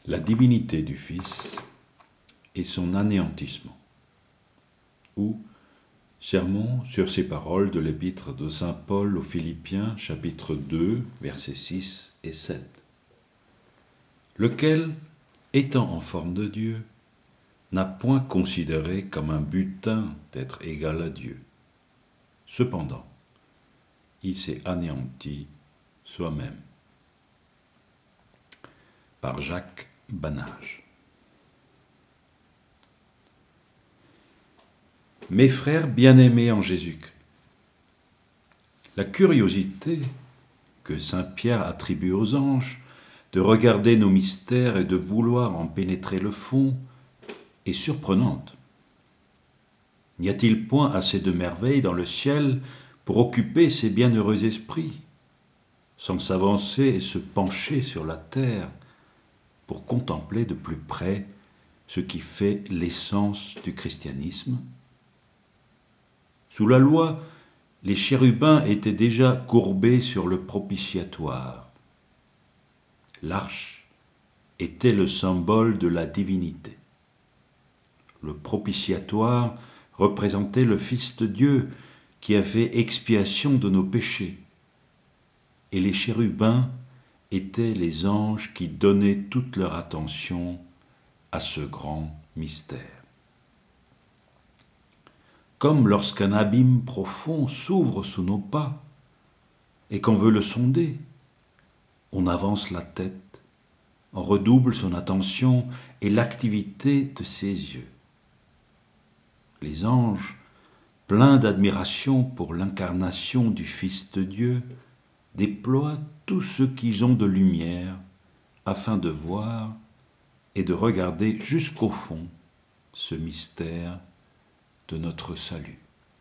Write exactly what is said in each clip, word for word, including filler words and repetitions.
La divinité du Fils et son anéantissement, ou sermon sur ces paroles de l'épître de saint Paul aux Philippiens, chapitre deux, versets six et sept. Lequel, étant en forme de Dieu, n'a point considéré comme un butin d'être égal à Dieu. Cependant, il s'est anéanti soi-même. Par Jacques Banage. Mes frères bien-aimés en Jésus-Christ, la curiosité que saint Pierre attribue aux anges de regarder nos mystères et de vouloir en pénétrer le fond est surprenante. N'y a-t-il point assez de merveilles dans le ciel pour occuper ces bienheureux esprits, sans s'avancer et se pencher sur la terre pour contempler de plus près ce qui fait l'essence du christianisme? Sous la loi, les chérubins étaient déjà courbés sur le propitiatoire. L'arche était le symbole de la divinité. Le propitiatoire représentait le Fils de Dieu qui a fait expiation de nos péchés. Et les chérubins étaient les anges qui donnaient toute leur attention à ce grand mystère. Comme lorsqu'un abîme profond s'ouvre sous nos pas et qu'on veut le sonder, on avance la tête, on redouble son attention et l'activité de ses yeux. Les anges, pleins d'admiration pour l'incarnation du Fils de Dieu, déploient tout ce qu'ils ont de lumière afin de voir et de regarder jusqu'au fond ce mystère de notre salut.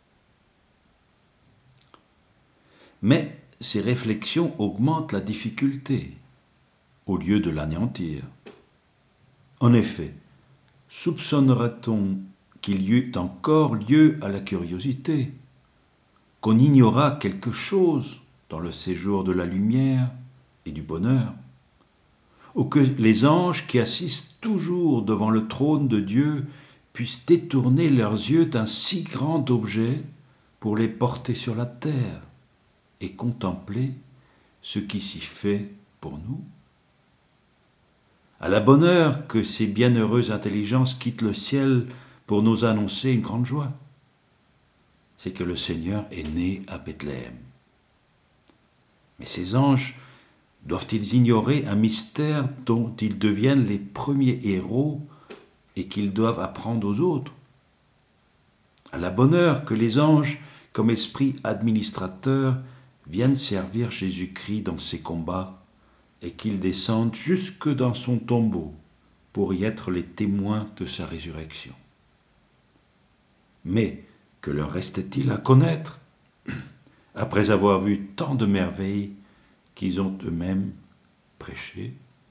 Mais ces réflexions augmentent la difficulté au lieu de l'anéantir. En effet, soupçonnerait-on qu'il y eût encore lieu à la curiosité, qu'on ignorât quelque chose dans le séjour de la lumière et du bonheur, ou que les anges qui assistent toujours devant le trône de Dieu puissent détourner leurs yeux d'un si grand objet pour les porter sur la terre et contempler ce qui s'y fait pour nous? À la bonne heure que ces bienheureuses intelligences quittent le ciel pour nous annoncer une grande joie, c'est que le Seigneur est né à Bethléem. Mais ces anges doivent-ils ignorer un mystère dont ils deviennent les premiers héros et qu'ils doivent apprendre aux autres? À la bonne heure que les anges, comme esprits administrateurs, viennent servir Jésus-Christ dans ses combats et qu'ils descendent jusque dans son tombeau pour y être les témoins de sa résurrection. Mais que leur restait-il à connaître après avoir vu tant de merveilles qu'ils ont eux-mêmes prêchées?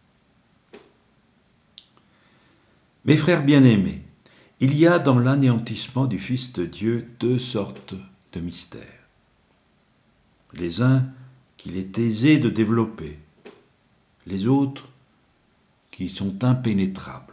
Mes frères bien-aimés, il y a dans l'anéantissement du Fils de Dieu deux sortes de mystères. Les uns qu'il est aisé de développer, les autres qui sont impénétrables.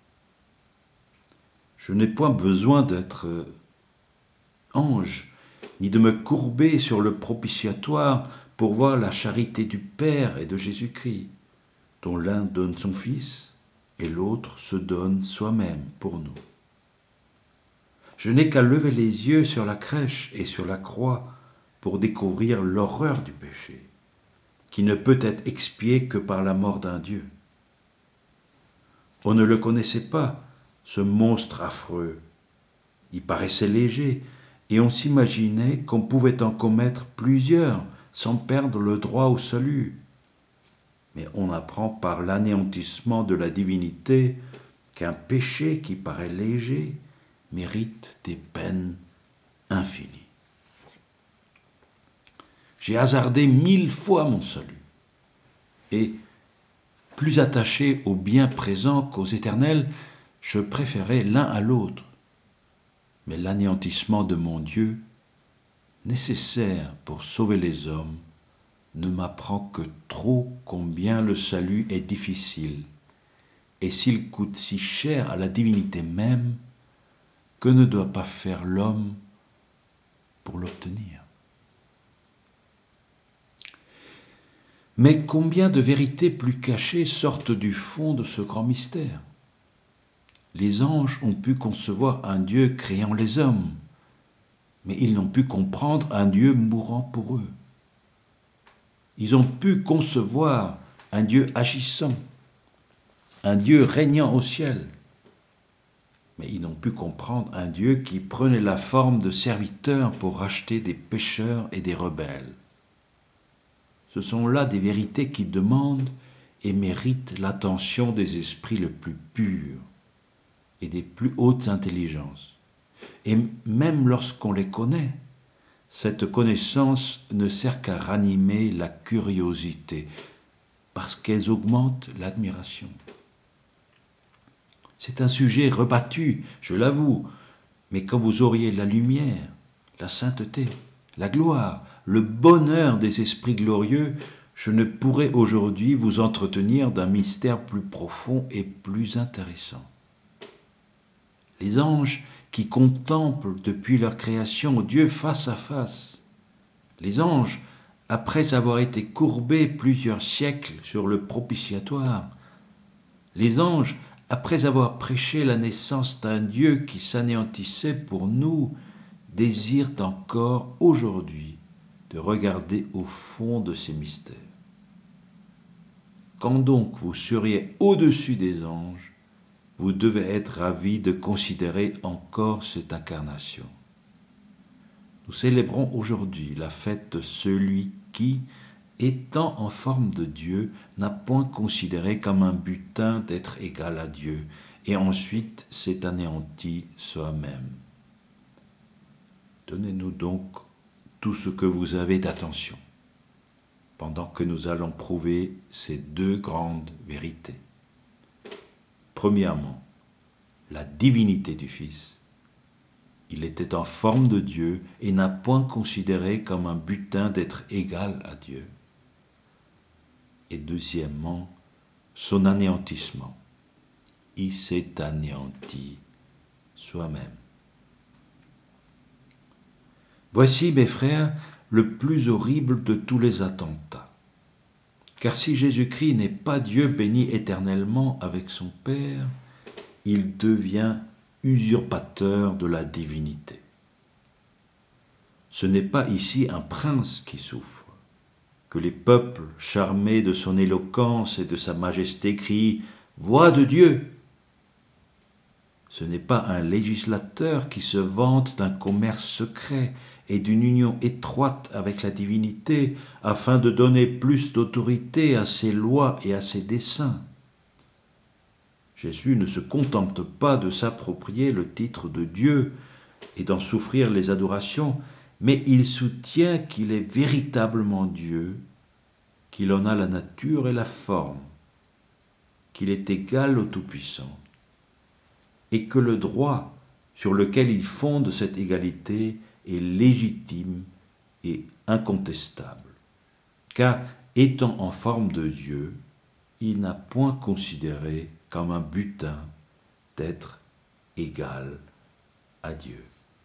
Je n'ai point besoin d'être ange, ni de me courber sur le propitiatoire pour voir la charité du Père et de Jésus-Christ, dont l'un donne son Fils et l'autre se donne soi-même pour nous. Je n'ai qu'à lever les yeux sur la crèche et sur la croix pour découvrir l'horreur du péché, qui ne peut être expié que par la mort d'un Dieu. On ne le connaissait pas, ce monstre affreux. Il paraissait léger, et on s'imaginait qu'on pouvait en commettre plusieurs sans perdre le droit au salut. Mais on apprend par l'anéantissement de la divinité qu'un péché qui paraît léger mérite des peines infinies. J'ai hasardé mille fois mon salut, et, plus attaché au bien présent qu'aux éternels, je préférais l'un à l'autre. Mais l'anéantissement de mon Dieu, nécessaire pour sauver les hommes, ne m'apprend que trop combien le salut est difficile et s'il coûte si cher à la divinité même, que ne doit pas faire l'homme pour l'obtenir? Mais combien de vérités plus cachées sortent du fond de ce grand mystère? Les anges ont pu concevoir un Dieu créant les hommes, mais ils n'ont pu comprendre un Dieu mourant pour eux. Ils ont pu concevoir un Dieu agissant, un Dieu régnant au ciel, mais ils n'ont pu comprendre un Dieu qui prenait la forme de serviteur pour racheter des pécheurs et des rebelles. Ce sont là des vérités qui demandent et méritent l'attention des esprits les plus purs et des plus hautes intelligences. Et même lorsqu'on les connaît, cette connaissance ne sert qu'à ranimer la curiosité, parce qu'elles augmentent l'admiration. C'est un sujet rebattu, je l'avoue, mais quand vous auriez la lumière, la sainteté, la gloire, le bonheur des esprits glorieux, je ne pourrais aujourd'hui vous entretenir d'un mystère plus profond et plus intéressant. Les anges qui contemplent depuis leur création Dieu face à face, les anges, après avoir été courbés plusieurs siècles sur le propitiatoire, les anges, après avoir prêché la naissance d'un Dieu qui s'anéantissait pour nous, désirent encore aujourd'hui de regarder au fond de ces mystères. Quand donc vous seriez au-dessus des anges, vous devez être ravis de considérer encore cette incarnation. Nous célébrons aujourd'hui la fête de celui qui, étant en forme de Dieu, n'a point considéré comme un butin d'être égal à Dieu, et ensuite s'est anéanti soi-même. Donnez-nous donc tout ce que vous avez d'attention, pendant que nous allons prouver ces deux grandes vérités. Premièrement, la divinité du Fils. Il était en forme de Dieu et n'a point considéré comme un butin d'être égal à Dieu. Et deuxièmement, son anéantissement. Il s'est anéanti soi-même. Voici, mes frères, le plus horrible de tous les attentats. Car si Jésus-Christ n'est pas Dieu béni éternellement avec son Père, il devient usurpateur de la divinité. Ce n'est pas ici un prince qui souffre, que les peuples, charmés de son éloquence et de sa majesté, crient « Voix de Dieu !» Ce n'est pas un législateur qui se vante d'un commerce secret et d'une union étroite avec la divinité afin de donner plus d'autorité à ses lois et à ses desseins. Jésus ne se contente pas de s'approprier le titre de Dieu et d'en souffrir les adorations, mais il soutient qu'il est véritablement Dieu, qu'il en a la nature et la forme, qu'il est égal au Tout-Puissant, et que le droit sur lequel il fonde cette égalité est légitime et incontestable, car étant en forme de Dieu, il n'a point considéré comme un butin d'être égal à Dieu.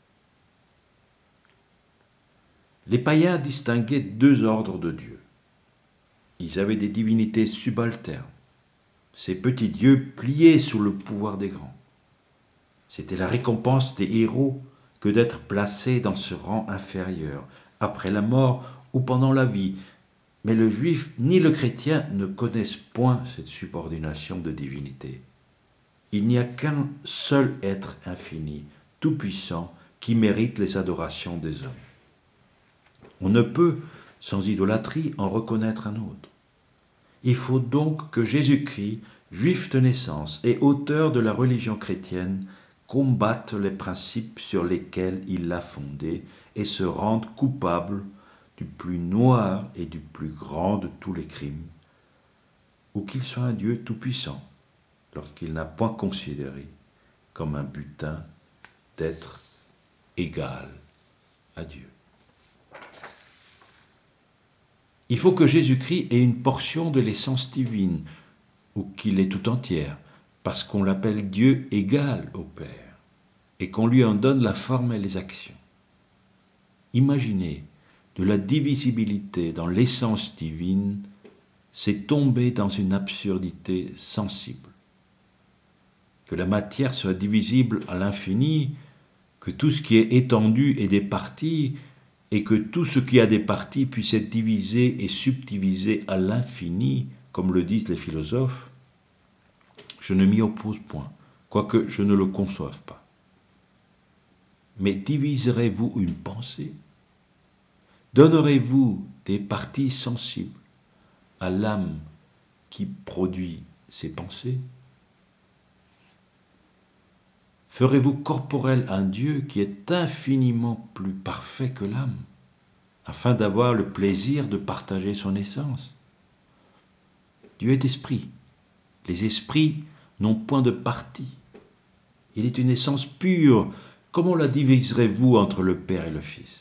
Les païens distinguaient deux ordres de dieux. Ils avaient des divinités subalternes, ces petits dieux pliés sous le pouvoir des grands. C'était la récompense des héros que d'être placés dans ce rang inférieur, après la mort ou pendant la vie. Mais le juif ni le chrétien ne connaissent point cette subordination de divinité. Il n'y a qu'un seul être infini, tout-puissant, qui mérite les adorations des hommes. On ne peut, sans idolâtrie, en reconnaître un autre. Il faut donc que Jésus-Christ, juif de naissance et auteur de la religion chrétienne, combatte les principes sur lesquels il l'a fondé et se rende coupable du plus noir et du plus grand de tous les crimes, ou qu'il soit un Dieu tout-puissant, lorsqu'il n'a point considéré comme un butin d'être égal à Dieu. Il faut que Jésus-Christ ait une portion de l'essence divine, ou qu'il l'ait tout entière, parce qu'on l'appelle Dieu égal au Père et qu'on lui en donne la forme et les actions. Imaginez de la divisibilité dans l'essence divine, c'est tomber dans une absurdité sensible. Que la matière soit divisible à l'infini, que tout ce qui est étendu ait des parties, et que tout ce qui a des parties puisse être divisé et subdivisé à l'infini, comme le disent les philosophes, je ne m'y oppose point, quoique je ne le conçoive pas. Mais diviserez-vous une pensée? Donnerez-vous des parties sensibles à l'âme qui produit ces pensées? Ferez-vous corporel un Dieu qui est infiniment plus parfait que l'âme, afin d'avoir le plaisir de partager son essence? Dieu est esprit. Les esprits n'ont point de partie. Il est une essence pure. Comment la diviserez-vous entre le Père et le Fils?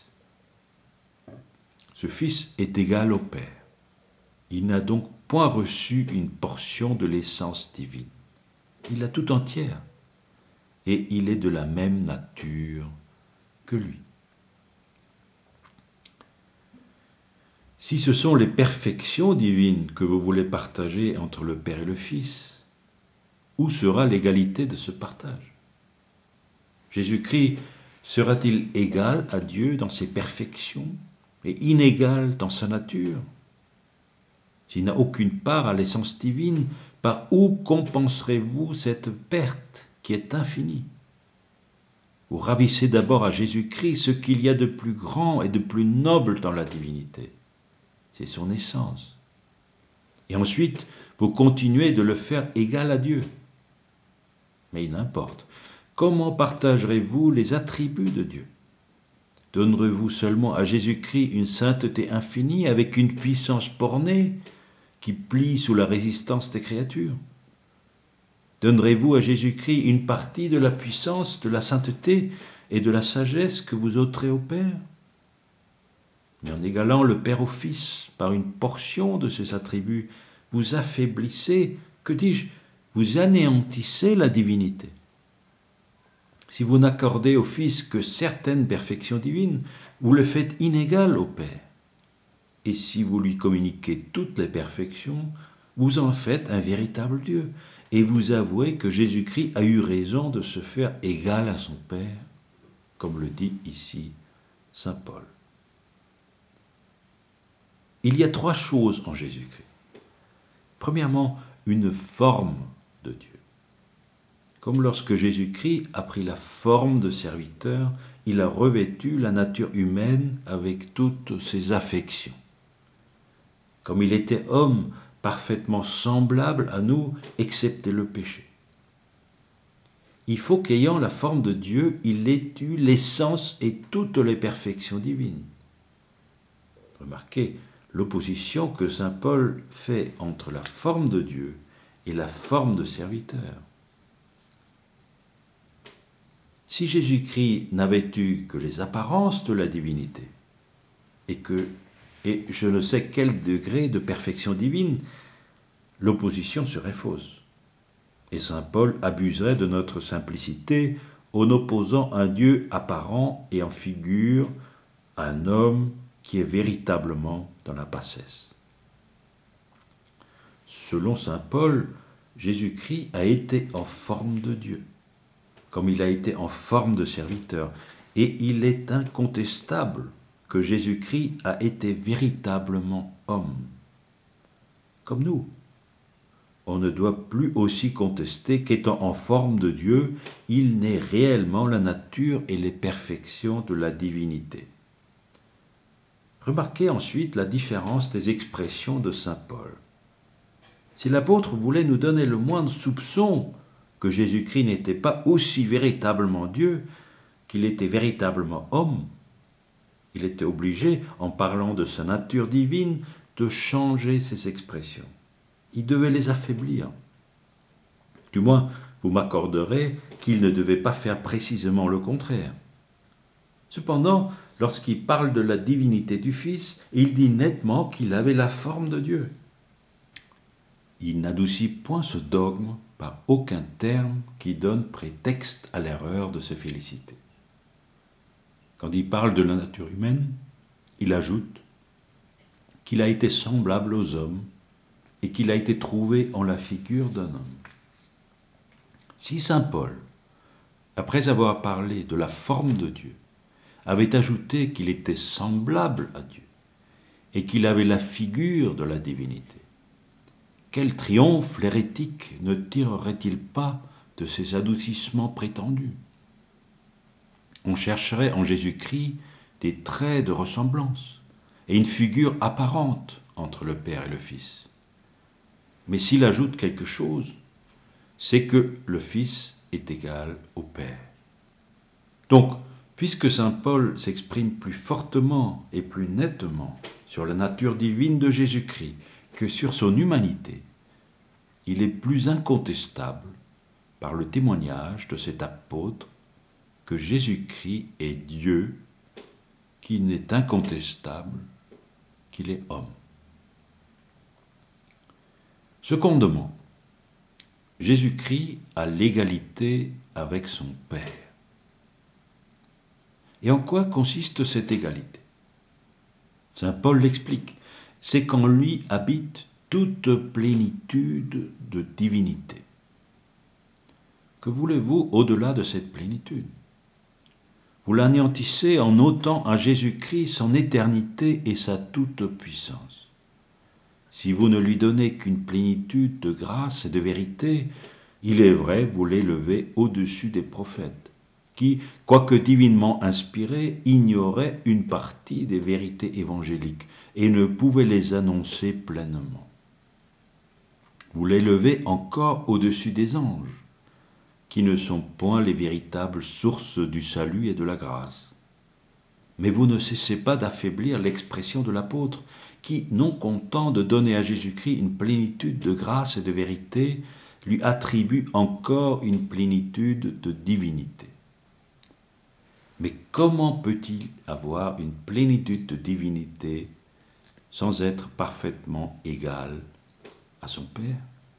Ce Fils est égal au Père. Il n'a donc point reçu une portion de l'essence divine. Il l'a tout entière. Et il est de la même nature que lui. Si ce sont les perfections divines que vous voulez partager entre le Père et le Fils, où sera l'égalité de ce partage? Jésus-Christ sera-t-il égal à Dieu dans ses perfections et inégal dans sa nature? S'il n'a aucune part à l'essence divine, par où compenserez-vous cette perte qui est infinie? Vous ravissez d'abord à Jésus-Christ ce qu'il y a de plus grand et de plus noble dans la divinité. C'est son essence. Et ensuite, vous continuez de le faire égal à Dieu. Mais il n'importe. Comment partagerez-vous les attributs de Dieu? Donnerez-vous seulement à Jésus-Christ une sainteté infinie avec une puissance bornée qui plie sous la résistance des créatures? Donnerez-vous à Jésus-Christ une partie de la puissance, de la sainteté et de la sagesse que vous ôterez au Père? Mais en égalant le Père au Fils par une portion de ses attributs, vous affaiblissez, que dis-je, vous anéantissez la divinité. Si vous n'accordez au Fils que certaines perfections divines, vous le faites inégal au Père. Et si vous lui communiquez toutes les perfections, vous en faites un véritable Dieu. Et vous avouez que Jésus-Christ a eu raison de se faire égal à son Père, comme le dit ici saint Paul. Il y a trois choses en Jésus-Christ. Premièrement, une forme de Dieu. Comme lorsque Jésus-Christ a pris la forme de serviteur, il a revêtu la nature humaine avec toutes ses affections. Comme il était homme, parfaitement semblable à nous, excepté le péché. Il faut qu'ayant la forme de Dieu, il ait eu l'essence et toutes les perfections divines. Remarquez l'opposition que saint Paul fait entre la forme de Dieu et la forme de serviteur. Si Jésus-Christ n'avait eu que les apparences de la divinité, et que et je ne sais quel degré de perfection divine, l'opposition serait fausse. Et saint Paul abuserait de notre simplicité en opposant un Dieu apparent et en figure à un homme qui est véritablement dans la bassesse. Selon saint Paul, Jésus-Christ a été en forme de Dieu, comme il a été en forme de serviteur, et il est incontestable que Jésus-Christ a été véritablement homme. Comme nous, on ne doit plus aussi contester qu'étant en forme de Dieu, il n'est réellement la nature et les perfections de la divinité. Remarquez ensuite la différence des expressions de saint Paul. Si l'apôtre voulait nous donner le moindre soupçon que Jésus-Christ n'était pas aussi véritablement Dieu, qu'il était véritablement homme, il était obligé, en parlant de sa nature divine, de changer ses expressions. Il devait les affaiblir. Du moins, vous m'accorderez qu'il ne devait pas faire précisément le contraire. Cependant, lorsqu'il parle de la divinité du Fils, il dit nettement qu'il avait la forme de Dieu. il n'adoucit point ce dogme par aucun terme qui donne prétexte à l'erreur de se féliciter. Quand il parle de la nature humaine, il ajoute qu'il a été semblable aux hommes et qu'il a été trouvé en la figure d'un homme. Si saint Paul, après avoir parlé de la forme de Dieu, avait ajouté qu'il était semblable à Dieu et qu'il avait la figure de la divinité, quel triomphe l'hérétique ne tirerait-il pas de ces adoucissements prétendus? On chercherait en Jésus-Christ des traits de ressemblance et une figure apparente entre le Père et le Fils. Mais s'il ajoute quelque chose, c'est que le Fils est égal au Père. Donc, puisque saint Paul s'exprime plus fortement et plus nettement sur la nature divine de Jésus-Christ que sur son humanité, il est plus incontestable, par le témoignage de cet apôtre, que Jésus-Christ est Dieu, qu'il n'est incontestable qu'il est homme. Secondement, Jésus-Christ a l'égalité avec son Père. Et en quoi consiste cette égalité? Saint Paul l'explique, c'est qu'en lui habite toute plénitude de divinité. Que voulez-vous au-delà de cette plénitude? Vous l'anéantissez en ôtant à Jésus-Christ son éternité et sa toute-puissance. Si vous ne lui donnez qu'une plénitude de grâce et de vérité, il est vrai, vous l'élevez au-dessus des prophètes, qui, quoique divinement inspirés, ignoraient une partie des vérités évangéliques et ne pouvaient les annoncer pleinement. Vous l'élevez encore au-dessus des anges, qui ne sont point les véritables sources du salut et de la grâce. Mais vous ne cessez pas d'affaiblir l'expression de l'apôtre, qui, non content de donner à Jésus-Christ une plénitude de grâce et de vérité, lui attribue encore une plénitude de divinité. Mais comment peut-il avoir une plénitude de divinité sans être parfaitement égal à son Père?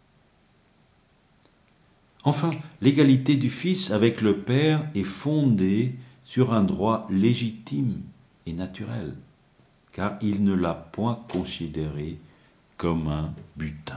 Enfin, l'égalité du Fils avec le Père est fondée sur un droit légitime et naturel, car il ne l'a point considéré comme un butin.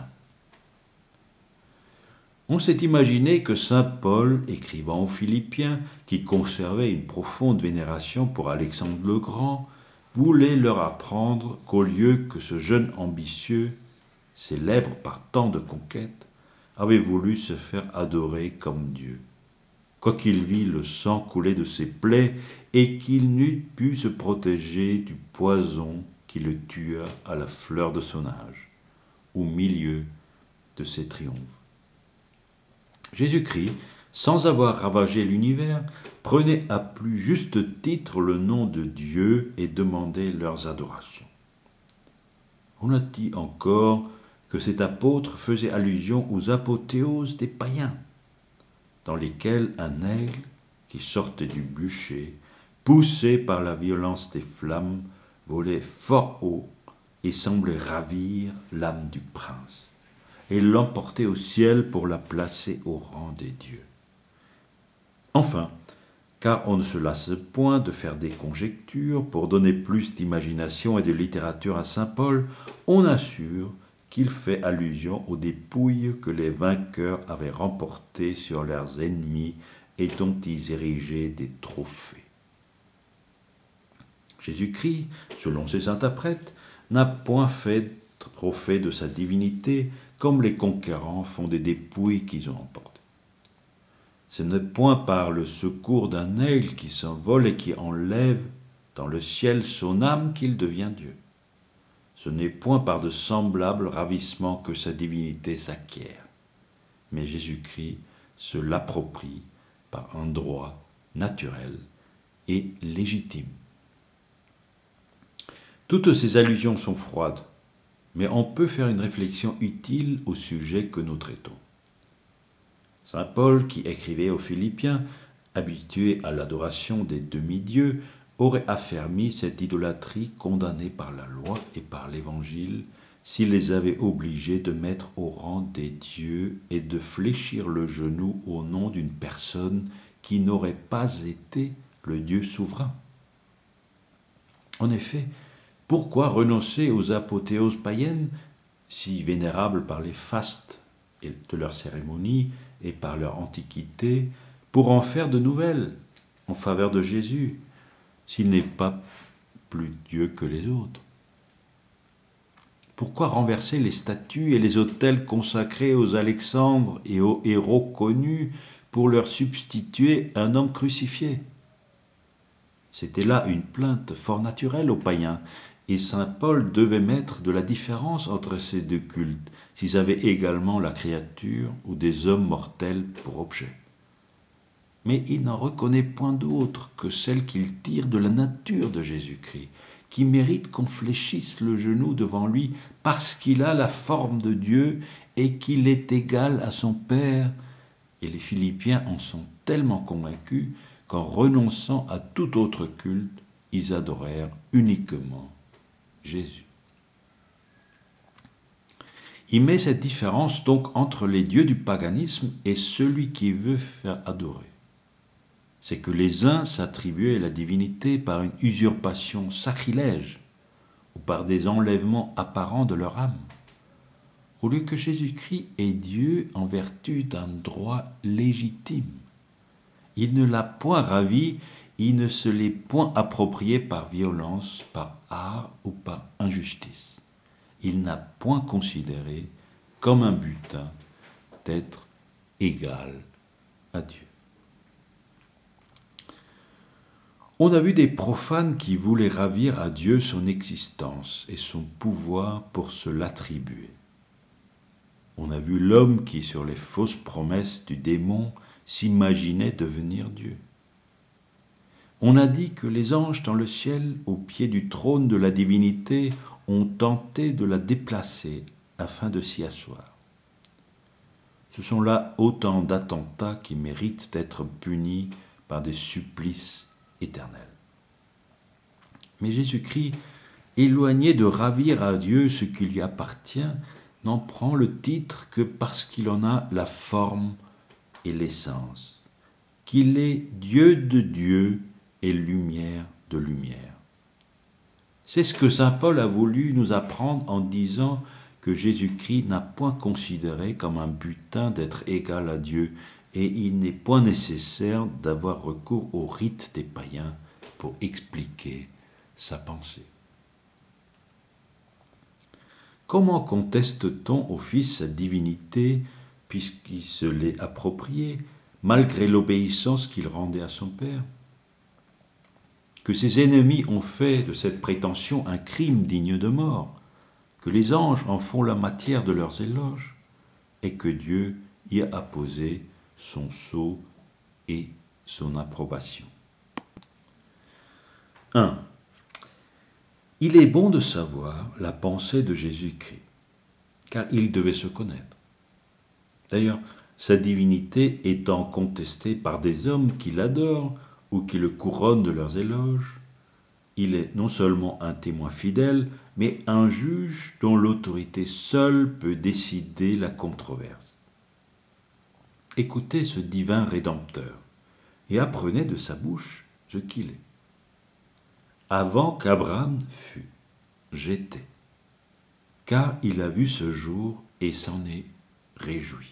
On s'est imaginé que saint Paul, écrivant aux Philippiens, qui conservait une profonde vénération pour Alexandre le Grand, voulait leur apprendre qu'au lieu que ce jeune ambitieux, célèbre par tant de conquêtes, avait voulu se faire adorer comme Dieu, quoiqu'il vît le sang couler de ses plaies et qu'il n'eût pu se protéger du poison qui le tua à la fleur de son âge, au milieu de ses triomphes. Jésus-Christ, sans avoir ravagé l'univers, prenait à plus juste titre le nom de Dieu et demandait leurs adorations. On a dit encore que cet apôtre faisait allusion aux apothéoses des païens, dans lesquelles un aigle qui sortait du bûcher, poussé par la violence des flammes, volait fort haut et semblait ravir l'âme du prince, et l'emporter au ciel pour la placer au rang des dieux. Enfin, car on ne se lasse point de faire des conjectures pour donner plus d'imagination et de littérature à saint Paul, on assure qu'il fait allusion aux dépouilles que les vainqueurs avaient remportées sur leurs ennemis et dont ils érigeaient des trophées. Jésus-Christ, selon ses interprètes, n'a point fait trophée de sa divinité comme les conquérants font des dépouilles qu'ils ont emportées. Ce n'est point par le secours d'un aigle qui s'envole et qui enlève dans le ciel son âme qu'il devient Dieu. Ce n'est point par de semblables ravissements que sa divinité s'acquiert, mais Jésus-Christ se l'approprie par un droit naturel et légitime. Toutes ces allusions sont froides, mais on peut faire une réflexion utile au sujet que nous traitons. Saint Paul, qui écrivait aux Philippiens, habitué à l'adoration des demi-dieux, aurait affermi cette idolâtrie condamnée par la loi et par l'Évangile s'il les avait obligés de mettre au rang des dieux et de fléchir le genou au nom d'une personne qui n'aurait pas été le Dieu souverain. En effet, pourquoi renoncer aux apothéoses païennes, si vénérables par les fastes de leurs cérémonies et par leur antiquité, pour en faire de nouvelles en faveur de Jésus, s'il n'est pas plus Dieu que les autres? Pourquoi renverser les statues et les autels consacrés aux Alexandres et aux héros connus pour leur substituer un homme crucifié? C'était là une plainte fort naturelle aux païens, et saint Paul devait mettre de la différence entre ces deux cultes, s'ils avaient également la créature ou des hommes mortels pour objet. Mais il n'en reconnaît point d'autre que celle qu'il tire de la nature de Jésus-Christ, qui mérite qu'on fléchisse le genou devant lui parce qu'il a la forme de Dieu et qu'il est égal à son Père. Et les Philippiens en sont tellement convaincus qu'en renonçant à tout autre culte, ils adorèrent uniquement Jésus. Il met cette différence donc entre les dieux du paganisme et celui qui veut faire adorer. C'est que les uns s'attribuaient la divinité par une usurpation sacrilège ou par des enlèvements apparents de leur âme, au lieu que Jésus-Christ est Dieu en vertu d'un droit légitime. Il ne l'a point ravi, il ne se l'est point approprié par violence, par art ou par injustice. Il n'a point considéré comme un butin d'être égal à Dieu. On a vu des profanes qui voulaient ravir à Dieu son existence et son pouvoir pour se l'attribuer. On a vu l'homme qui, sur les fausses promesses du démon, s'imaginait devenir Dieu. On a dit que les anges dans le ciel, au pied du trône de la divinité, ont tenté de la déplacer afin de s'y asseoir. Ce sont là autant d'attentats qui méritent d'être punis par des supplices éternel. Mais Jésus-Christ, éloigné de ravir à Dieu ce qui lui appartient, n'en prend le titre que parce qu'il en a la forme et l'essence, qu'il est Dieu de Dieu et lumière de lumière. C'est ce que saint Paul a voulu nous apprendre en disant que Jésus-Christ n'a point considéré comme un butin d'être égal à Dieu, et il n'est point nécessaire d'avoir recours aux rites des païens pour expliquer sa pensée. Comment conteste-t-on au Fils sa divinité, puisqu'il se l'est appropriée, malgré l'obéissance qu'il rendait à son Père? Que ses ennemis ont fait de cette prétention un crime digne de mort, que les anges en font la matière de leurs éloges, et que Dieu y a apposé son sceau et son approbation. un. Il est bon de savoir la pensée de Jésus-Christ, car il devait se connaître. D'ailleurs, sa divinité étant contestée par des hommes qui l'adorent ou qui le couronnent de leurs éloges, il est non seulement un témoin fidèle, mais un juge dont l'autorité seule peut décider la controverse. Écoutez ce divin Rédempteur et apprenez de sa bouche ce qu'il est. Avant qu'Abraham fût, j'étais, car il a vu ce jour et s'en est réjoui.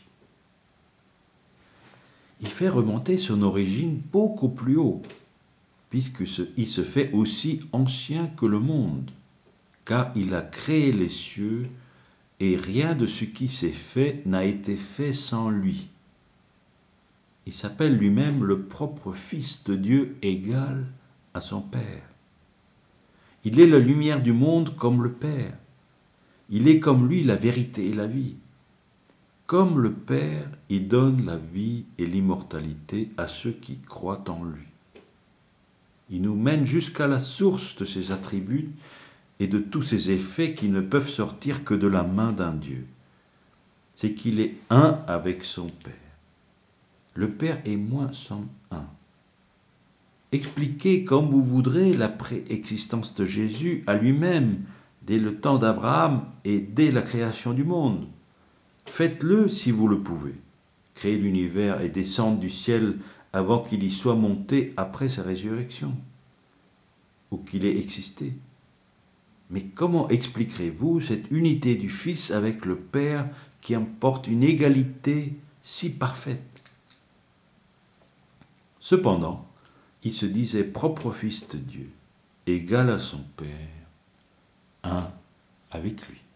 Il fait remonter son origine beaucoup plus haut, puisqu'il se fait aussi ancien que le monde, car il a créé les cieux et rien de ce qui s'est fait n'a été fait sans lui. Il s'appelle lui-même le propre Fils de Dieu égal à son Père. Il est la lumière du monde comme le Père. Il est comme lui la vérité et la vie. Comme le Père, il donne la vie et l'immortalité à ceux qui croient en lui. Il nous mène jusqu'à la source de ses attributs et de tous ses effets qui ne peuvent sortir que de la main d'un Dieu. C'est qu'il est un avec son Père. Le Père et moi sommes un. Expliquez comme vous voudrez la préexistence de Jésus à lui-même, dès le temps d'Abraham et dès la création du monde. Faites-le si vous le pouvez. Créer l'univers et descendre du ciel avant qu'il y soit monté après sa résurrection, ou qu'il ait existé. Mais comment expliquerez-vous cette unité du Fils avec le Père qui emporte une égalité si parfaite? Cependant, il se disait propre Fils de Dieu, égal à son Père, un avec lui.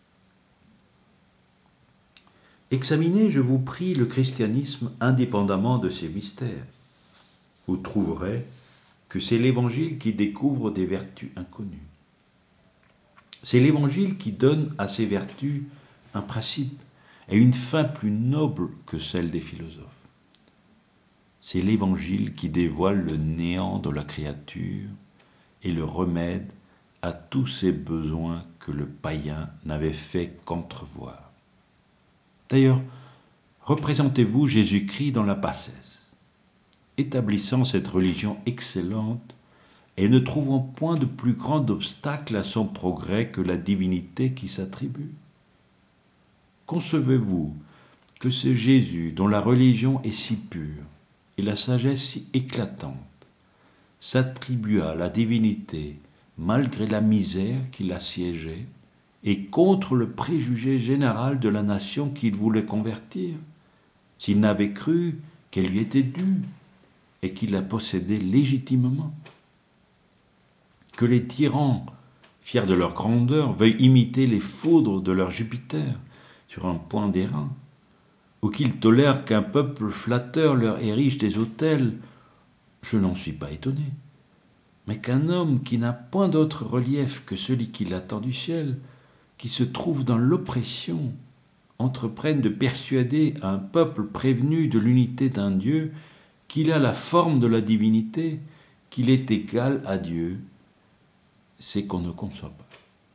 Examinez, je vous prie, le christianisme indépendamment de ses mystères. Vous trouverez que c'est l'Évangile qui découvre des vertus inconnues. C'est l'Évangile qui donne à ces vertus un principe et une fin plus noble que celle des philosophes. C'est l'Évangile qui dévoile le néant de la créature et le remède à tous ces besoins que le païen n'avait fait qu'entrevoir. D'ailleurs, représentez-vous Jésus-Christ dans la bassesse, établissant cette religion excellente et ne trouvant point de plus grand obstacle à son progrès que la divinité qui s'attribue. Concevez-vous que ce Jésus, dont la religion est si pure et la sagesse si éclatante, s'attribua la divinité malgré la misère qui l'assiégeait et contre le préjugé général de la nation qu'il voulait convertir, s'il n'avait cru qu'elle lui était due et qu'il la possédait légitimement. Que les tyrans, fiers de leur grandeur, veuillent imiter les foudres de leur Jupiter sur un point d'airain, ou qu'ils tolèrent qu'un peuple flatteur leur érige des autels, je n'en suis pas étonné. Mais qu'un homme qui n'a point d'autre relief que celui qui attend du ciel, qui se trouve dans l'oppression, entreprenne de persuader un peuple prévenu de l'unité d'un Dieu qu'il a la forme de la divinité, qu'il est égal à Dieu, c'est qu'on ne conçoit pas.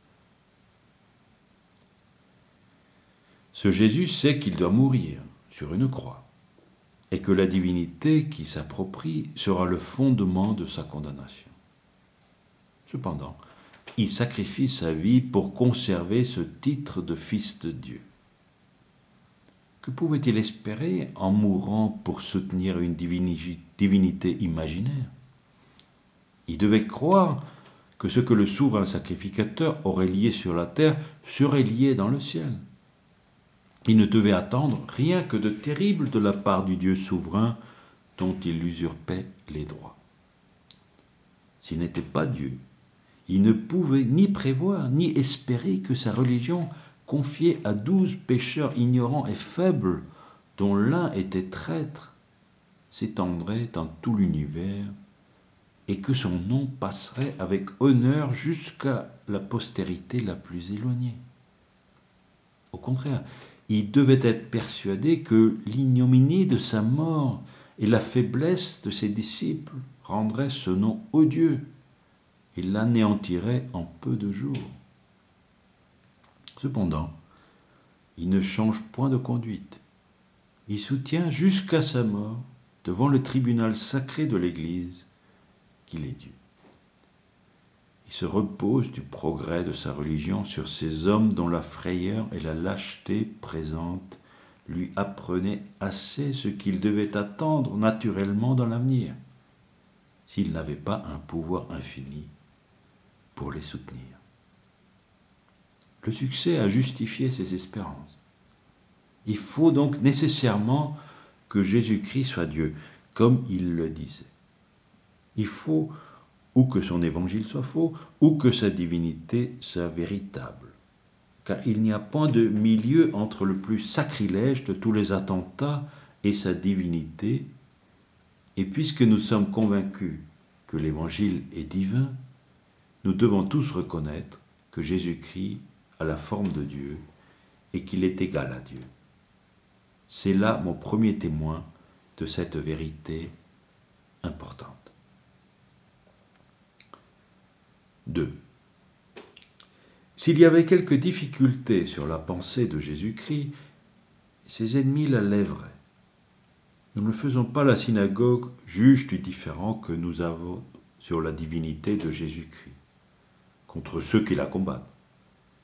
Ce Jésus sait qu'il doit mourir sur une croix et que la divinité qui s'approprie sera le fondement de sa condamnation. Cependant, il sacrifie sa vie pour conserver ce titre de fils de Dieu. Que pouvait-il espérer en mourant pour soutenir une divinité imaginaire? Il devait croire que ce que le souverain sacrificateur aurait lié sur la terre serait lié dans le ciel. Il ne devait attendre rien que de terrible de la part du Dieu souverain dont il usurpait les droits. S'il n'était pas Dieu, il ne pouvait ni prévoir ni espérer que sa religion, confiée à douze pécheurs ignorants et faibles, dont l'un était traître, s'étendrait dans tout l'univers et que son nom passerait avec honneur jusqu'à la postérité la plus éloignée. Au contraire, il devait être persuadé que l'ignominie de sa mort et la faiblesse de ses disciples rendraient ce nom odieux et l'anéantirait en peu de jours. Cependant, il ne change point de conduite. Il soutient jusqu'à sa mort, devant le tribunal sacré de l'Église, qu'il est Dieu. Il se repose du progrès de sa religion sur ces hommes dont la frayeur et la lâcheté présente lui apprenaient assez ce qu'il devait attendre naturellement dans l'avenir, s'il n'avait pas un pouvoir infini pour les soutenir. Le succès a justifié ses espérances. Il faut donc nécessairement que Jésus-Christ soit Dieu, comme il le disait. Il faut ou que son évangile soit faux, ou que sa divinité soit véritable. Car il n'y a point de milieu entre le plus sacrilège de tous les attentats et sa divinité, et puisque nous sommes convaincus que l'évangile est divin, nous devons tous reconnaître que Jésus-Christ a la forme de Dieu et qu'il est égal à Dieu. C'est là mon premier témoin de cette vérité importante. deux. S'il y avait quelques difficultés sur la pensée de Jésus-Christ, ses ennemis la lèveraient. Nous ne faisons pas la synagogue juge du différend que nous avons sur la divinité de Jésus-Christ, contre ceux qui la combattent.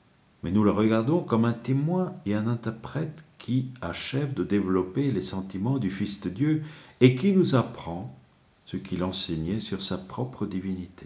mais nous le regardons comme un témoin et un interprète qui achève de développer les sentiments du Fils de Dieu et qui nous apprend ce qu'il enseignait sur sa propre divinité.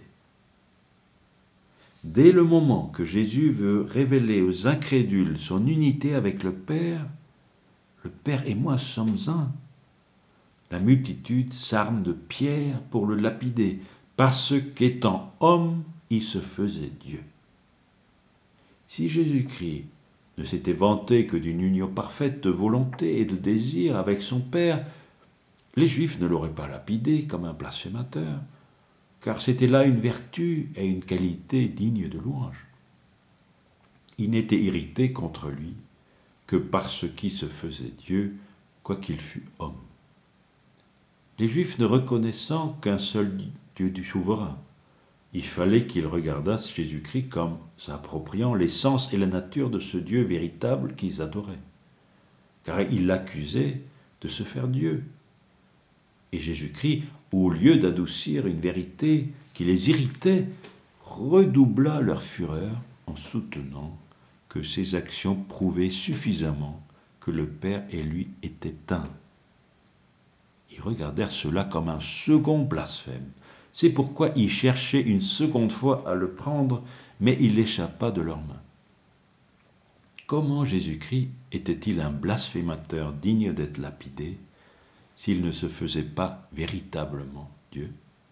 Dès le moment que Jésus veut révéler aux incrédules son unité avec le Père, le Père et moi sommes un. La multitude s'arme de pierres pour le lapider, parce qu'étant homme, il se faisait Dieu. Si Jésus-Christ ne s'était vanté que d'une union parfaite de volonté et de désir avec son Père, les Juifs ne l'auraient pas lapidé comme un blasphémateur, car c'était là une vertu et une qualité dignes de louange. Ils n'étaient irrités contre lui que parce qu'il se faisait Dieu, quoiqu'il fût homme. Les Juifs ne reconnaissant qu'un seul Dieu du souverain, il fallait qu'ils regardassent Jésus-Christ comme s'appropriant l'essence et la nature de ce Dieu véritable qu'ils adoraient, car ils l'accusaient de se faire Dieu. Et Jésus-Christ, au lieu d'adoucir une vérité qui les irritait, redoubla leur fureur en soutenant que ses actions prouvaient suffisamment que le Père et lui étaient un. Ils regardèrent cela comme un second blasphème. C'est pourquoi ils cherchaient une seconde fois à le prendre, mais il échappa de leurs mains. Comment Jésus-Christ était-il un blasphémateur digne d'être lapidé s'il ne se faisait pas véritablement Dieu?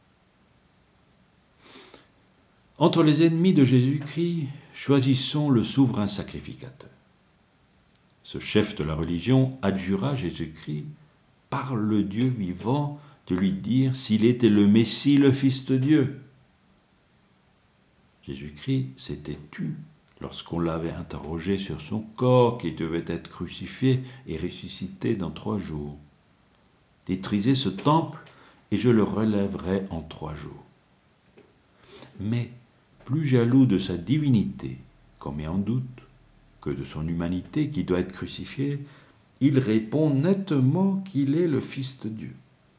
Entre les ennemis de Jésus-Christ, choisissons le souverain sacrificateur. Ce chef de la religion adjura Jésus-Christ par le Dieu vivant de lui dire s'il était le Messie, le Fils de Dieu. Jésus-Christ s'était tu lorsqu'on l'avait interrogé sur son corps qui devait être crucifié et ressuscité dans trois jours. Détruisez ce temple et je le relèverai en trois jours. Mais, plus jaloux de sa divinité, qu'on met en doute, que de son humanité qui doit être crucifiée, il répond nettement qu'il est le Fils de Dieu.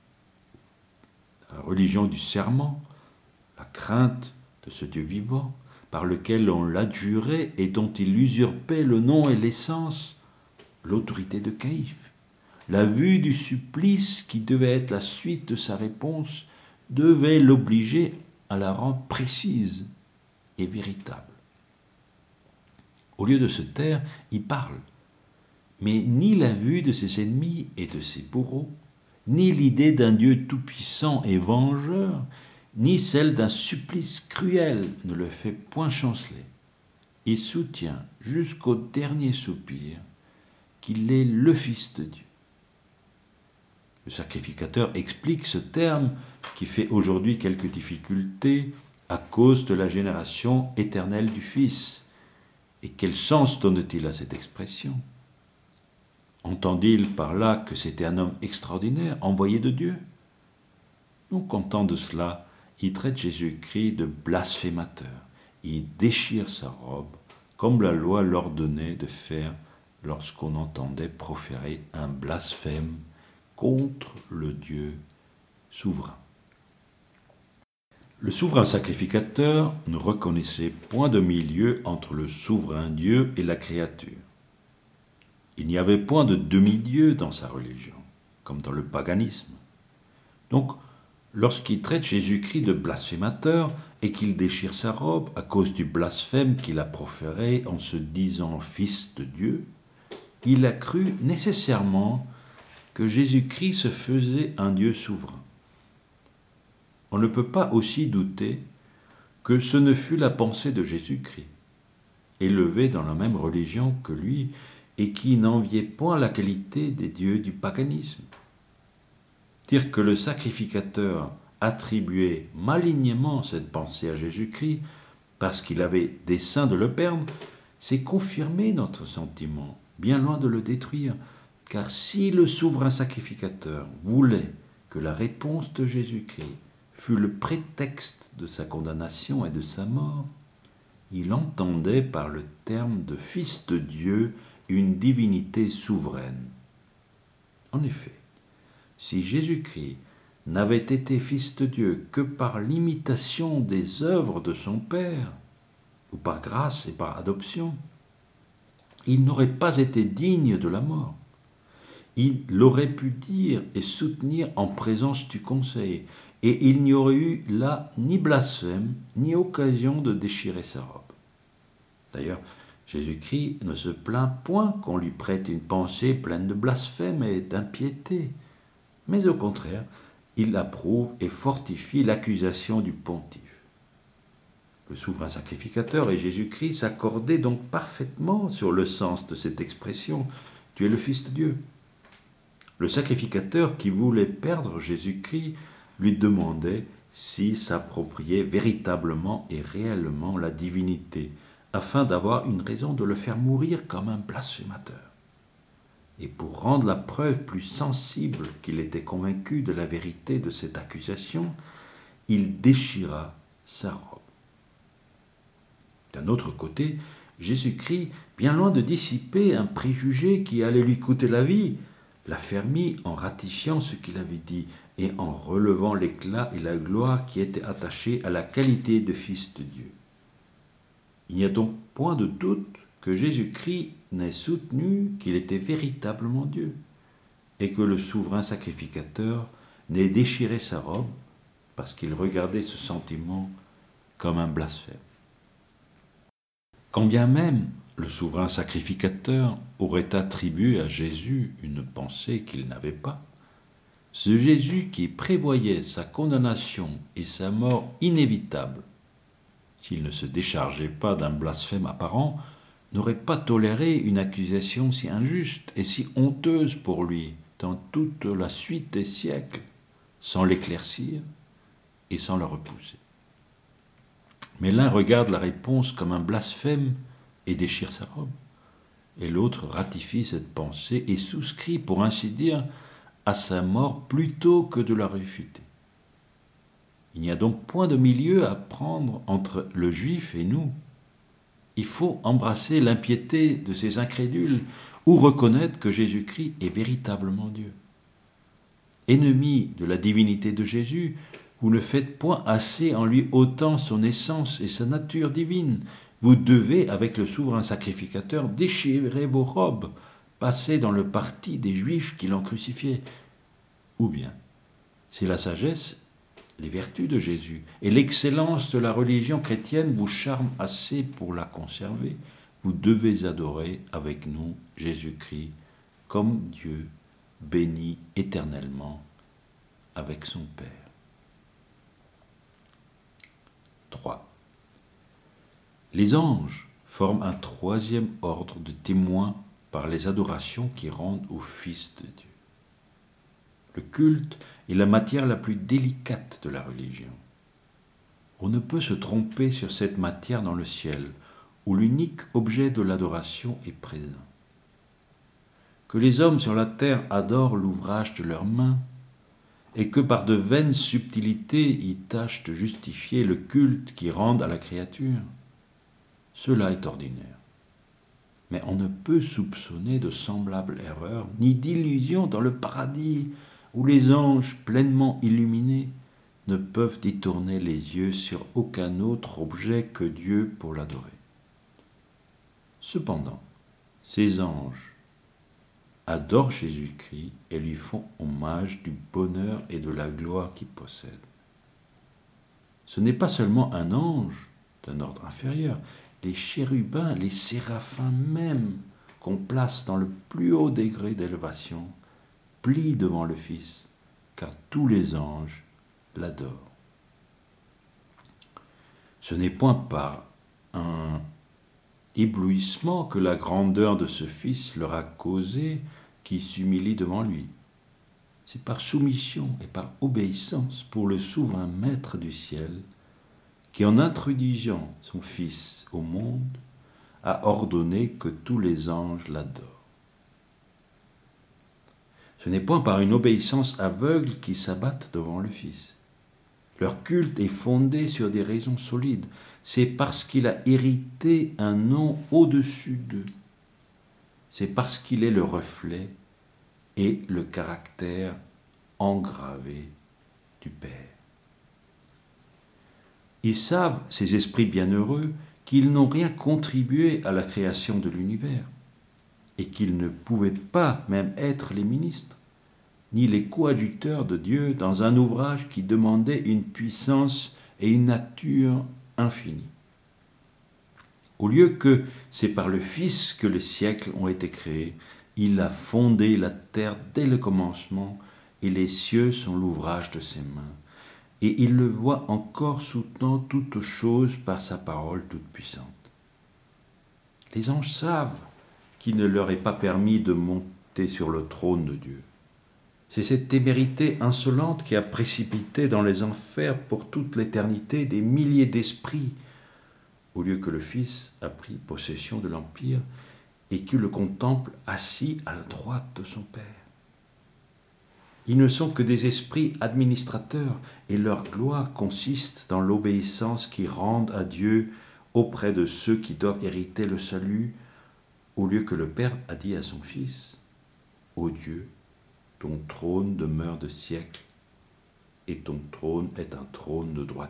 La religion du serment, la crainte de ce Dieu vivant, par lequel on l'adjurait et dont il usurpait le nom et l'essence, l'autorité de Caïphe, la vue du supplice qui devait être la suite de sa réponse, devait l'obliger à la rendre précise et véritable. Au lieu de se taire, il parle. Mais ni la vue de ses ennemis et de ses bourreaux, ni l'idée d'un Dieu tout-puissant et vengeur, ni celle d'un supplice cruel ne le fait point chanceler. Il soutient jusqu'au dernier soupir qu'il est le Fils de Dieu. Le sacrificateur explique ce terme qui fait aujourd'hui quelques difficultés à cause de la génération éternelle du Fils. Et quel sens donne-t-il à cette expression? Entend-il par là que c'était un homme extraordinaire, envoyé de Dieu? Non content de cela, il traite Jésus-Christ de blasphémateur. Il déchire sa robe, comme la loi l'ordonnait de faire lorsqu'on entendait proférer un blasphème contre le Dieu souverain. Le souverain sacrificateur ne reconnaissait point de milieu entre le souverain Dieu et la créature. Il n'y avait point de demi-dieu dans sa religion, comme dans le paganisme. Donc, lorsqu'il traite Jésus-Christ de blasphémateur et qu'il déchire sa robe à cause du blasphème qu'il a proféré en se disant fils de Dieu, il a cru nécessairement que Jésus-Christ se faisait un Dieu souverain. On ne peut pas aussi douter que ce ne fut la pensée de Jésus-Christ, élevé dans la même religion que lui et qui n'enviait point la qualité des dieux du paganisme. Dire que le sacrificateur attribuait malignement cette pensée à Jésus-Christ parce qu'il avait dessein de le perdre, c'est confirmer notre sentiment, bien loin de le détruire, car si le souverain sacrificateur voulait que la réponse de Jésus-Christ fut le prétexte de sa condamnation et de sa mort, il entendait par le terme de Fils de Dieu une divinité souveraine. En effet, si Jésus-Christ n'avait été Fils de Dieu que par l'imitation des œuvres de son Père, ou par grâce et par adoption, il n'aurait pas été digne de la mort. Il l'aurait pu dire et soutenir en présence du conseil, et il n'y aurait eu là ni blasphème, ni occasion de déchirer sa robe. D'ailleurs, Jésus-Christ ne se plaint point qu'on lui prête une pensée pleine de blasphème et d'impiété, mais au contraire, il approuve et fortifie l'accusation du pontife. Le souverain sacrificateur et Jésus-Christ s'accordaient donc parfaitement sur le sens de cette expression « Tu es le Fils de Dieu ». Le sacrificateur qui voulait perdre Jésus-Christ lui demandait s'il s'appropriait véritablement et réellement la divinité, afin d'avoir une raison de le faire mourir comme un blasphémateur. Et pour rendre la preuve plus sensible qu'il était convaincu de la vérité de cette accusation, il déchira sa robe. D'un autre côté, Jésus-Christ, bien loin de dissiper un préjugé qui allait lui coûter la vie, l'affermit en ratifiant ce qu'il avait dit et en relevant l'éclat et la gloire qui étaient attachés à la qualité de Fils de Dieu. Il n'y a donc point de doute que Jésus-Christ n'ait soutenu qu'il était véritablement Dieu et que le souverain sacrificateur n'ait déchiré sa robe parce qu'il regardait ce sentiment comme un blasphème. Quand bien même le souverain sacrificateur aurait attribué à Jésus une pensée qu'il n'avait pas, ce Jésus qui prévoyait sa condamnation et sa mort inévitable, s'il ne se déchargeait pas d'un blasphème apparent, n'aurait pas toléré une accusation si injuste et si honteuse pour lui dans toute la suite des siècles, sans l'éclaircir et sans le repousser. Mais l'un regarde la réponse comme un blasphème et déchire sa robe, et l'autre ratifie cette pensée et souscrit, pour ainsi dire, à sa mort plutôt que de la réfuter. Il n'y a donc point de milieu à prendre entre le juif et nous. Il faut embrasser l'impiété de ces incrédules ou reconnaître que Jésus-Christ est véritablement Dieu. Ennemis de la divinité de Jésus, vous ne faites point assez en lui ôtant son essence et sa nature divine. Vous devez, avec le souverain sacrificateur, déchirer vos robes, passer dans le parti des Juifs qui l'ont crucifié. Ou bien, si la sagesse, les vertus de Jésus et l'excellence de la religion chrétienne vous charment assez pour la conserver, vous devez adorer avec nous Jésus-Christ comme Dieu, béni éternellement avec son Père. trois. Les anges forment un troisième ordre de témoins par les adorations qu'ils rendent au Fils de Dieu. Le culte est la matière la plus délicate de la religion. On ne peut se tromper sur cette matière dans le ciel, où l'unique objet de l'adoration est présent. Que les hommes sur la terre adorent l'ouvrage de leurs mains, et que par de vaines subtilités ils tâchent de justifier le culte qu'ils rendent à la créature, cela est ordinaire. Mais on ne peut soupçonner de semblables erreurs, ni d'illusions dans le paradis, où les anges pleinement illuminés ne peuvent détourner les yeux sur aucun autre objet que Dieu pour l'adorer. Cependant, ces anges adorent Jésus-Christ et lui font hommage du bonheur et de la gloire qu'il possède. Ce n'est pas seulement un ange d'un ordre inférieur, les chérubins, les séraphins même, qu'on place dans le plus haut degré d'élévation, plient devant le Fils, car tous les anges l'adorent. Ce n'est point par un éblouissement que la grandeur de ce Fils leur a causé qui s'humilie devant lui. C'est par soumission et par obéissance pour le souverain Maître du ciel qui, en introduisant son Fils au monde, a ordonné que tous les anges l'adorent. Ce n'est point par une obéissance aveugle qu'ils s'abattent devant le Fils. Leur culte est fondé sur des raisons solides. C'est parce qu'il a hérité un nom au-dessus d'eux. C'est parce qu'il est le reflet et le caractère engravé du Père. Ils savent, ces esprits bienheureux, qu'ils n'ont rien contribué à la création de l'univers. et qu'ils ne pouvaient pas même être les ministres, ni les coadjuteurs de Dieu dans un ouvrage qui demandait une puissance et une nature infinies. Au lieu que c'est par le Fils que les siècles ont été créés, il a fondé la terre dès le commencement, et les cieux sont l'ouvrage de ses mains. Et il le voit encore soutenant toutes choses par sa parole toute puissante. Les anges savent qu'il ne leur est pas permis de monter sur le trône de Dieu. C'est cette témérité insolente qui a précipité dans les enfers pour toute l'éternité des milliers d'esprits, au lieu que le Fils a pris possession de l'Empire et qu'il le contemple assis à la droite de son Père. Ils ne sont que des esprits administrateurs et leur gloire consiste dans l'obéissance qu'ils rendent à Dieu auprès de ceux qui doivent hériter le salut, au lieu que le Père a dit à son Fils, « Ô Dieu, ton trône demeure de siècles, et ton trône est un trône de droiture. »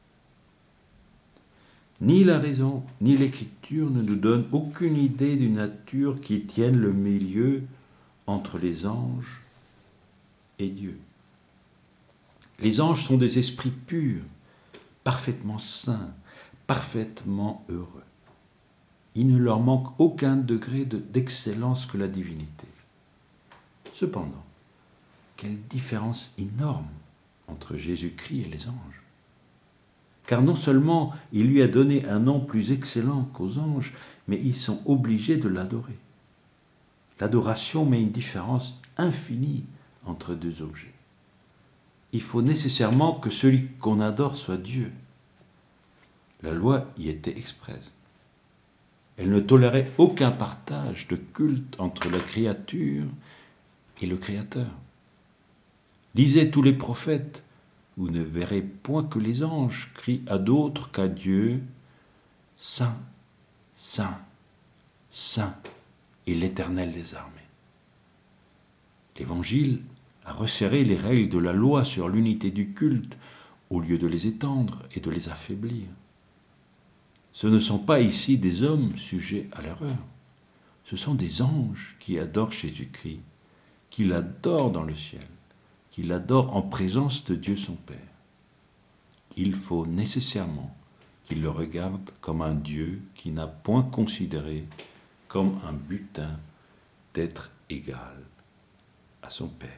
Ni la raison, ni l'écriture ne nous donnent aucune idée d'une nature qui tienne le milieu entre les anges et Dieu. Les anges sont des esprits purs, parfaitement saints, parfaitement heureux. Il ne leur manque aucun degré de, d'excellence que la divinité. Cependant, quelle différence énorme entre Jésus-Christ et les anges. Car non seulement il lui a donné un nom plus excellent qu'aux anges, mais ils sont obligés de l'adorer. L'adoration met une différence infinie entre deux objets. Il faut nécessairement que celui qu'on adore soit Dieu. La loi y était expresse. Elle ne tolérait aucun partage de culte entre la créature et le Créateur. Lisez tous les prophètes, vous ne verrez point que les anges crient à d'autres qu'à Dieu, « Saint, Saint, Saint est l'Éternel des armées ». L'Évangile a resserré les règles de la loi sur l'unité du culte au lieu de les étendre et de les affaiblir. Ce ne sont pas ici des hommes sujets à l'erreur. Ce sont des anges qui adorent Jésus-Christ, qui l'adorent dans le ciel, qui l'adorent en présence de Dieu son Père. Il faut nécessairement qu'ils le regardent comme un Dieu qui n'a point considéré comme un butin d'être égal à son Père.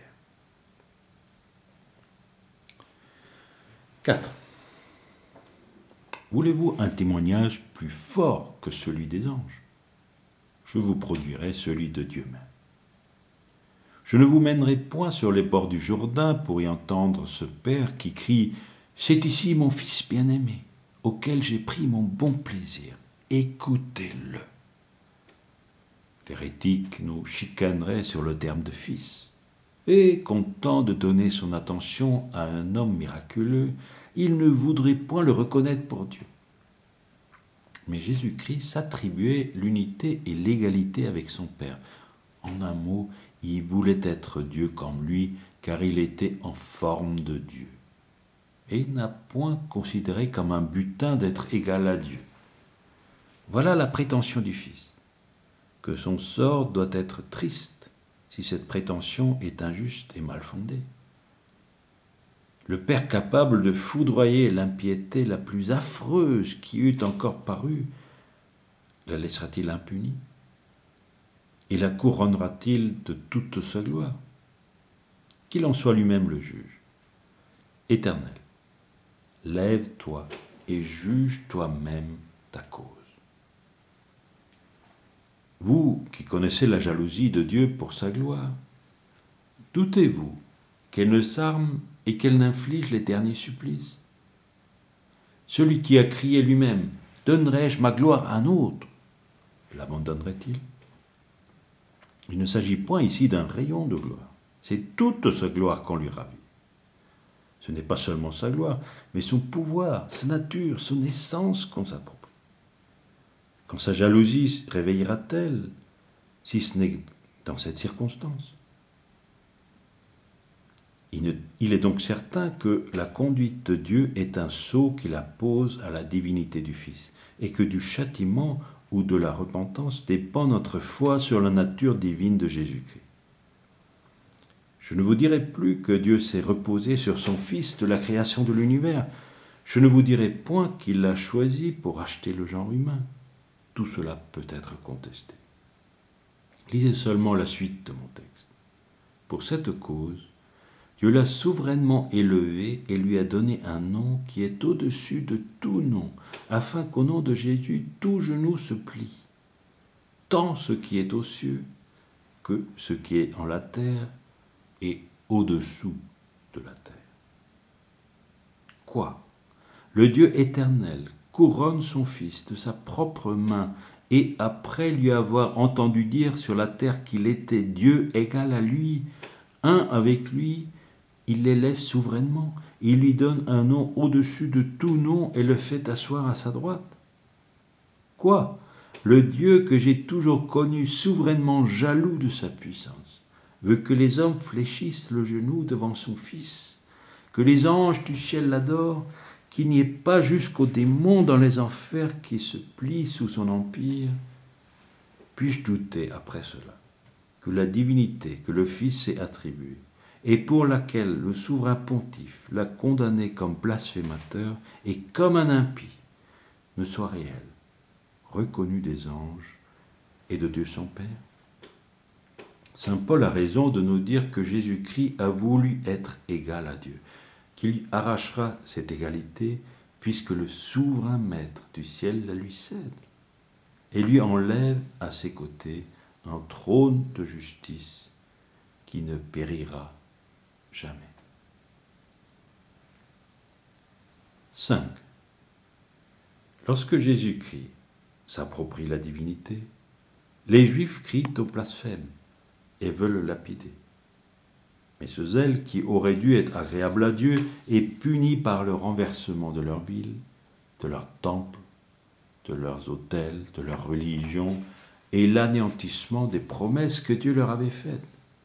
quatre. Voulez-vous un témoignage plus fort que celui des anges ? Je vous produirai celui de Dieu même. Je ne vous mènerai point sur les bords du Jourdain pour y entendre ce Père qui crie « C'est ici mon Fils bien-aimé, auquel j'ai pris mon bon plaisir. Écoutez-le » L'hérétique nous chicanerait sur le terme de fils. Et, content de donner son attention à un homme miraculeux, il ne voudrait point le reconnaître pour Dieu. Mais Jésus-Christ s'attribuait l'unité et l'égalité avec son Père. En un mot, il voulait être Dieu comme lui, car il était en forme de Dieu. Et il n'a point considéré comme un butin d'être égal à Dieu. Voilà la prétention du Fils, que son sort doit être triste si cette prétention est injuste et mal fondée. Le Père capable de foudroyer l'impiété la plus affreuse qui eût encore paru, la laissera-t-il impunie ? Et la couronnera-t-il de toute sa gloire ? Qu'il en soit lui-même le juge. Éternel, lève-toi et juge toi-même ta cause. Vous qui connaissez la jalousie de Dieu pour sa gloire, doutez-vous qu'elle ne s'arme et qu'elle n'inflige les derniers supplices ? Celui qui a crié lui-même « Donnerai-je ma gloire à un autre ?» l'abandonnerait-il ? Il ne s'agit point ici d'un rayon de gloire, c'est toute sa gloire qu'on lui ravit. Ce n'est pas seulement sa gloire, mais son pouvoir, sa nature, son essence qu'on s'approprie. Quand sa jalousie réveillera-t-elle, si ce n'est dans cette circonstance ? Il, ne, il est donc certain que la conduite de Dieu est un sceau qui la pose à la divinité du Fils, et que du châtiment ou de la repentance dépend notre foi sur la nature divine de Jésus-Christ. Je ne vous dirai plus que Dieu s'est reposé sur son Fils de la création de l'univers. Je ne vous dirai point qu'il l'a choisi pour racheter le genre humain. Tout cela peut être contesté. Lisez seulement la suite de mon texte. Pour cette cause, Dieu l'a souverainement élevé et lui a donné un nom qui est au-dessus de tout nom, afin qu'au nom de Jésus, tout genou se plie, tant ce qui est aux cieux que ce qui est en la terre et au-dessous de la terre. Quoi ? Le Dieu éternel couronne son Fils de sa propre main et après lui avoir entendu dire sur la terre qu'il était Dieu égal à lui, un avec lui, il l'élève souverainement, il lui donne un nom au-dessus de tout nom et le fait asseoir à sa droite. Quoi ? Le Dieu que j'ai toujours connu souverainement jaloux de sa puissance, veut que les hommes fléchissent le genou devant son Fils, que les anges du ciel l'adorent, qu'il n'y ait pas jusqu'aux démons dans les enfers qui se plient sous son empire. Puis-je douter après cela que la divinité que le Fils s'est attribuée et pour laquelle le souverain pontife l'a condamné comme blasphémateur et comme un impie ne soit réelle, reconnue des anges et de Dieu son Père ? Saint Paul a raison de nous dire que Jésus-Christ a voulu être égal à Dieu, qu'il arrachera cette égalité puisque le souverain maître du ciel la lui cède et lui enlève à ses côtés un trône de justice qui ne périra jamais. cinq. Lorsque Jésus-Christ s'approprie la divinité, les Juifs crient au blasphème et veulent le lapider. Mais ce zèle qui aurait dû être agréable à Dieu est puni par le renversement de leur ville, de leur temple, de leurs autels, de leur religion et l'anéantissement des promesses que Dieu leur avait faites.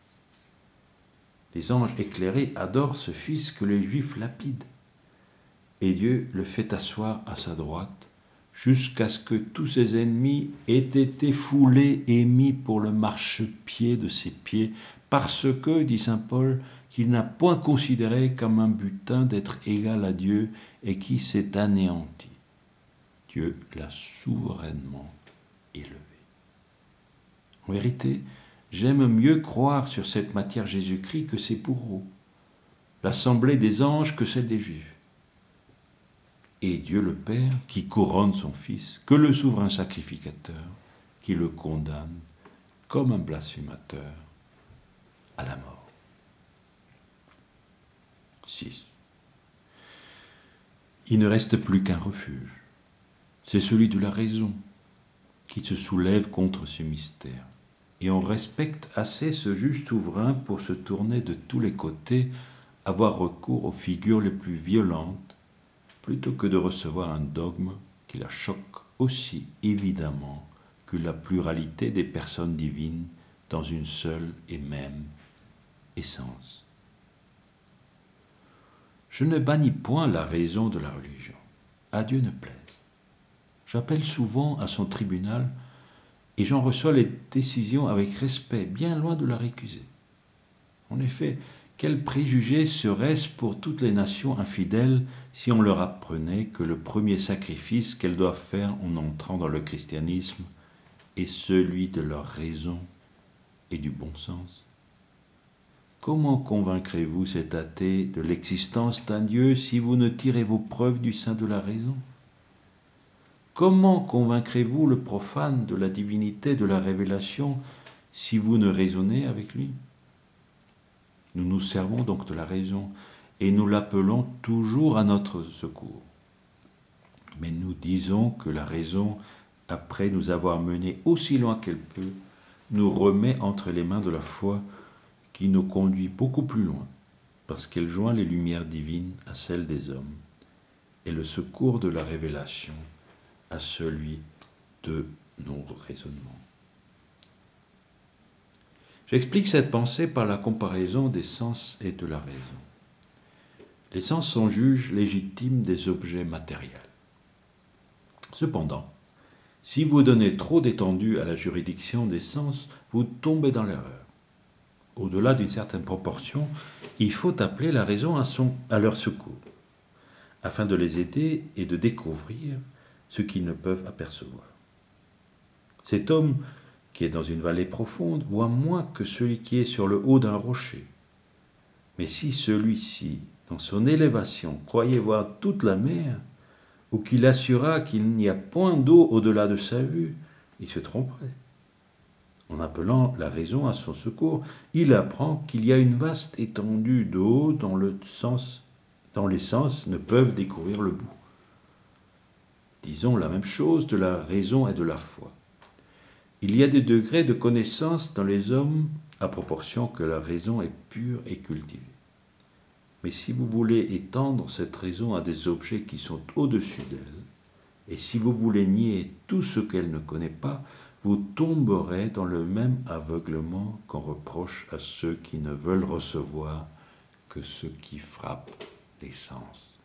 Les anges éclairés adorent ce Fils que les Juifs lapident, et Dieu le fait asseoir à sa droite, jusqu'à ce que tous ses ennemis aient été foulés et mis pour le marchepied de ses pieds, parce que, dit saint Paul, qu'il n'a point considéré comme un butin d'être égal à Dieu et qui s'est anéanti. Dieu l'a souverainement élevé. En vérité, j'aime mieux croire sur cette matière Jésus-Christ que ses bourreaux, l'assemblée des anges que celle des Juifs. Et Dieu le Père qui couronne son Fils, que le souverain sacrificateur qui le condamne comme un blasphémateur à la mort. six. Il ne reste plus qu'un refuge. C'est celui de la raison qui se soulève contre ce mystère. Et on respecte assez ce juge souverain pour se tourner de tous les côtés, avoir recours aux figures les plus violentes, plutôt que de recevoir un dogme qui la choque aussi évidemment que la pluralité des personnes divines dans une seule et même essence. Je ne bannis point la raison de la religion, à Dieu ne plaise. J'appelle souvent à son tribunal et j'en reçois les décisions avec respect, bien loin de la récuser. En effet, quel préjugé serait-ce pour toutes les nations infidèles si on leur apprenait que le premier sacrifice qu'elles doivent faire en entrant dans le christianisme est celui de leur raison et du bon sens ? Comment convaincrez-vous cet athée de l'existence d'un Dieu si vous ne tirez vos preuves du sein de la raison ? Comment convaincrez-vous le profane de la divinité de la révélation si vous ne raisonnez avec lui ? Nous nous servons donc de la raison et nous l'appelons toujours à notre secours. Mais nous disons que la raison, après nous avoir menés aussi loin qu'elle peut, nous remet entre les mains de la foi qui nous conduit beaucoup plus loin, parce qu'elle joint les lumières divines à celles des hommes et le secours de la révélation à celui de nos raisonnements. J'explique cette pensée par la comparaison des sens et de la raison. Les sens sont juges légitimes des objets matériels. Cependant, Si vous donnez trop d'étendue à la juridiction des sens, vous tombez dans l'erreur. Au-delà d'une certaine proportion, il faut appeler la raison à, son, à leur secours, afin de les aider et de découvrir ce qu'ils ne peuvent apercevoir. Cet homme qui est dans une vallée profonde voit moins que celui qui est sur le haut d'un rocher. Mais si celui-ci, dans son élévation, croyait voir toute la mer, ou qu'il assura qu'il n'y a point d'eau au-delà de sa vue, il se tromperait. En appelant la raison à son secours, il apprend qu'il y a une vaste étendue d'eau dont, le sens, dont les sens ne peuvent découvrir le bout. Disons la même chose de la raison et de la foi. Il y a des degrés de connaissance dans les hommes à proportion que la raison est pure et cultivée. Mais si vous voulez étendre cette raison à des objets qui sont au-dessus d'elle, et si vous voulez nier tout ce qu'elle ne connaît pas, vous tomberez dans le même aveuglement qu'on reproche à ceux qui ne veulent recevoir que ce qui frappe les sens.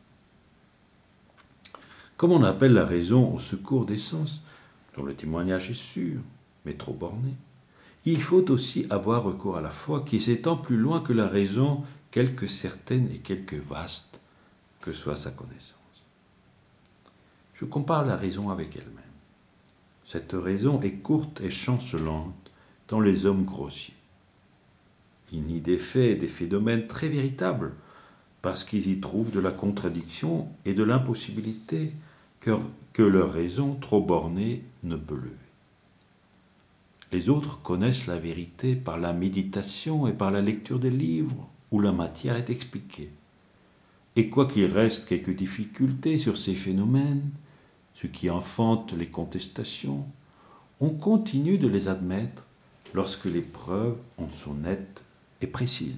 Comme on appelle la raison au secours des sens, dont le témoignage est sûr, mais trop borné, il faut aussi avoir recours à la foi qui s'étend plus loin que la raison, quelque certaine et quelque vaste que soit sa connaissance. Je compare la raison avec elle-même. Cette raison est courte et chancelante dans les hommes grossiers. Ils nient des faits et des phénomènes très véritables parce qu'ils y trouvent de la contradiction et de l'impossibilité que, que leur raison trop bornée ne peut lever. Les autres connaissent la vérité par la méditation et par la lecture des livres où la matière est expliquée. Et quoiqu'il reste quelques difficultés sur ces phénomènes, ce qui enfante les contestations, on continue de les admettre lorsque les preuves en sont nettes et précises.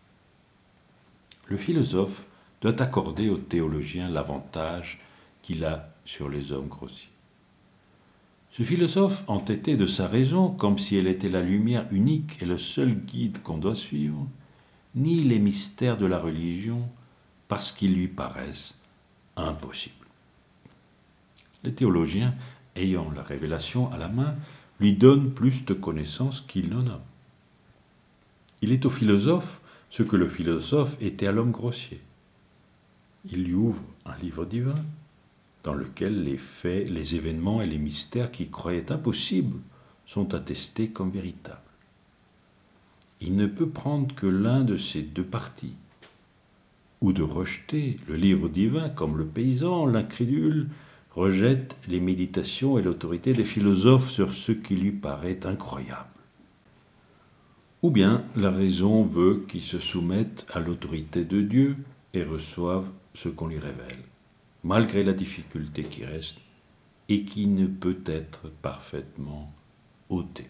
Le philosophe doit accorder au théologien l'avantage qu'il a sur les hommes grossiers. Ce philosophe, entêté de sa raison, comme si elle était la lumière unique et le seul guide qu'on doit suivre, nie les mystères de la religion parce qu'ils lui paraissent impossibles. Les théologiens, ayant la révélation à la main, lui donnent plus de connaissances qu'il n'en a. Il est au philosophe ce que le philosophe était à l'homme grossier. Il lui ouvre un livre divin, dans lequel les faits, les événements et les mystères qu'il croyait impossibles sont attestés comme véritables. Il ne peut prendre que l'un de ces deux partis, ou de rejeter le livre divin comme le paysan, l'incrédule, rejette les méditations et l'autorité des philosophes sur ce qui lui paraît incroyable. Ou bien la raison veut qu'il se soumette à l'autorité de Dieu et reçoive ce qu'on lui révèle, malgré la difficulté qui reste et qui ne peut être parfaitement ôtée.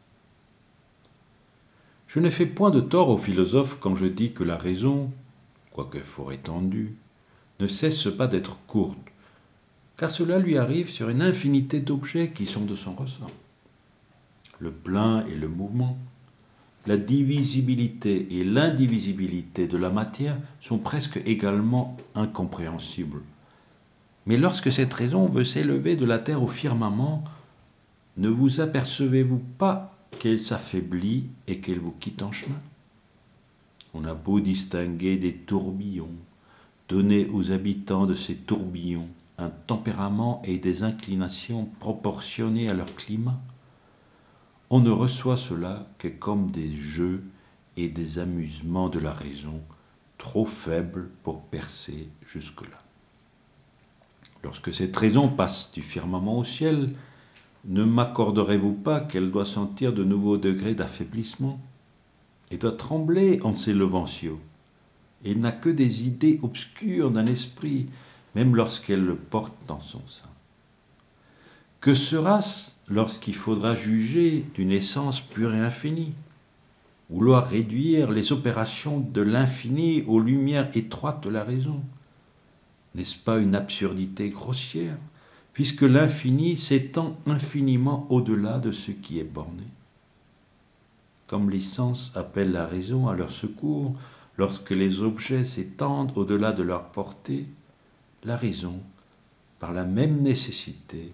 Je ne fais point de tort aux philosophes quand je dis que la raison, quoique fort étendue, ne cesse pas d'être courte, car cela lui arrive sur une infinité d'objets qui sont de son ressort. Le plein et le mouvement, la divisibilité et l'indivisibilité de la matière sont presque également incompréhensibles. Mais lorsque cette raison veut s'élever de la terre au firmament, ne vous apercevez-vous pas qu'elle s'affaiblit et qu'elle vous quitte en chemin? On a beau distinguer des tourbillons, donner aux habitants de ces tourbillons un tempérament et des inclinations proportionnées à leur climat, on ne reçoit cela que comme des jeux et des amusements de la raison, trop faibles pour percer jusque-là. Lorsque cette raison passe du firmament au ciel, ne m'accorderez-vous pas qu'elle doit sentir de nouveaux degrés d'affaiblissement et doit trembler en s'élevant si haut? Elle n'a que des idées obscures d'un esprit, même lorsqu'elle le porte dans son sein. Que sera-ce lorsqu'il faudra juger d'une essence pure et infinie, vouloir réduire les opérations de l'infini aux lumières étroites de la raison? N'est-ce pas une absurdité grossière, puisque l'infini s'étend infiniment au-delà de ce qui est borné? Comme les sens appellent la raison à leur secours lorsque les objets s'étendent au-delà de leur portée, la raison, par la même nécessité,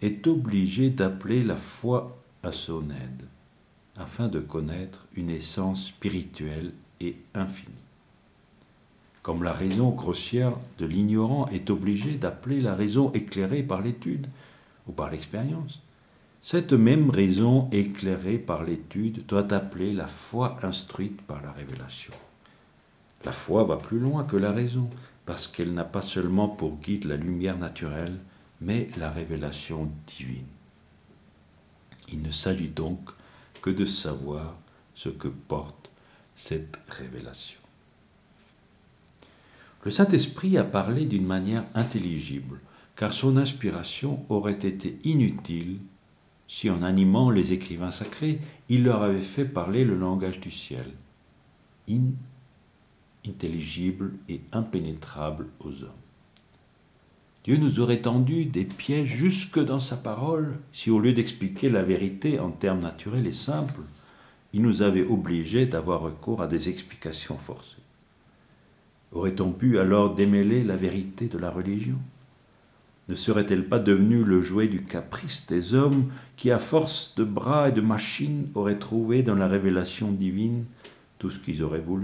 est obligé d'appeler la foi à son aide, afin de connaître une essence spirituelle et infinie. Comme la raison grossière de l'ignorant est obligée d'appeler la raison éclairée par l'étude ou par l'expérience, cette même raison éclairée par l'étude doit appeler la foi instruite par la révélation. La foi va plus loin que la raison, parce qu'elle n'a pas seulement pour guide la lumière naturelle, mais la révélation divine. Il ne s'agit donc que de savoir ce que porte cette révélation. Le Saint-Esprit a parlé d'une manière intelligible, car son inspiration aurait été inutile si, en animant les écrivains sacrés, il leur avait fait parler le langage du ciel, inintelligible et impénétrable aux hommes. Dieu nous aurait tendu des pièges jusque dans sa parole si, au lieu d'expliquer la vérité en termes naturels et simples, il nous avait obligés d'avoir recours à des explications forcées. Aurait-on pu alors démêler la vérité de la religion ? Ne serait-elle pas devenue le jouet du caprice des hommes qui, à force de bras et de machines, auraient trouvé dans la révélation divine tout ce qu'ils auraient voulu ?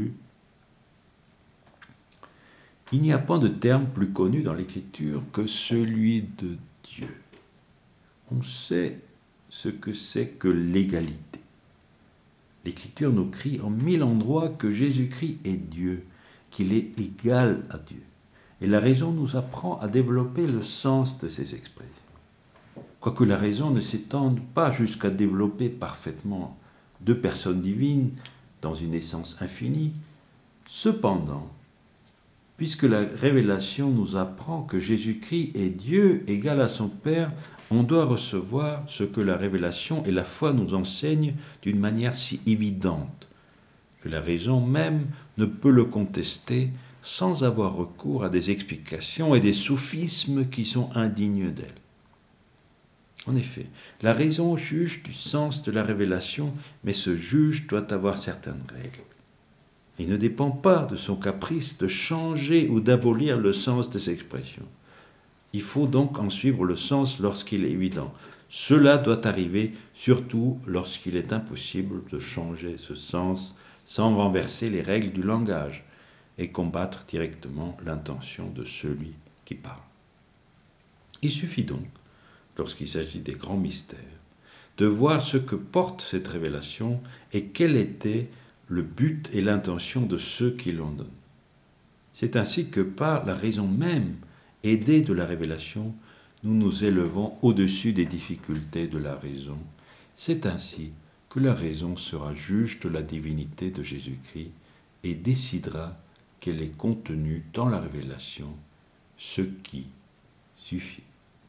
Il n'y a pas de terme plus connu dans l'Écriture que celui de Dieu. On sait ce que c'est que l'égalité. L'Écriture nous crie en mille endroits que Jésus-Christ est Dieu, qu'il est égal à Dieu. Et la raison nous apprend à développer le sens de ces expressions. Quoique la raison ne s'étende pas jusqu'à développer parfaitement deux personnes divines dans une essence infinie, cependant, puisque la révélation nous apprend que Jésus-Christ est Dieu égal à son Père, on doit recevoir ce que la révélation et la foi nous enseignent d'une manière si évidente que la raison même ne peut le contester sans avoir recours à des explications et des sophismes qui sont indignes d'elle. En effet, la raison juge du sens de la révélation, mais ce juge doit avoir certaines règles. Il ne dépend pas de son caprice de changer ou d'abolir le sens des expressions. Il faut donc en suivre le sens lorsqu'il est évident. Cela doit arriver surtout lorsqu'il est impossible de changer ce sens sans renverser les règles du langage et combattre directement l'intention de celui qui parle. Il suffit donc, lorsqu'il s'agit des grands mystères, de voir ce que porte cette révélation et quel était le but et l'intention de ceux qui l'en donnent. C'est ainsi que par la raison même, aidée de la révélation, nous nous élevons au-dessus des difficultés de la raison. C'est ainsi que la raison sera juge de la divinité de Jésus-Christ et décidera qu'elle est contenue dans la révélation, ce qui suffit.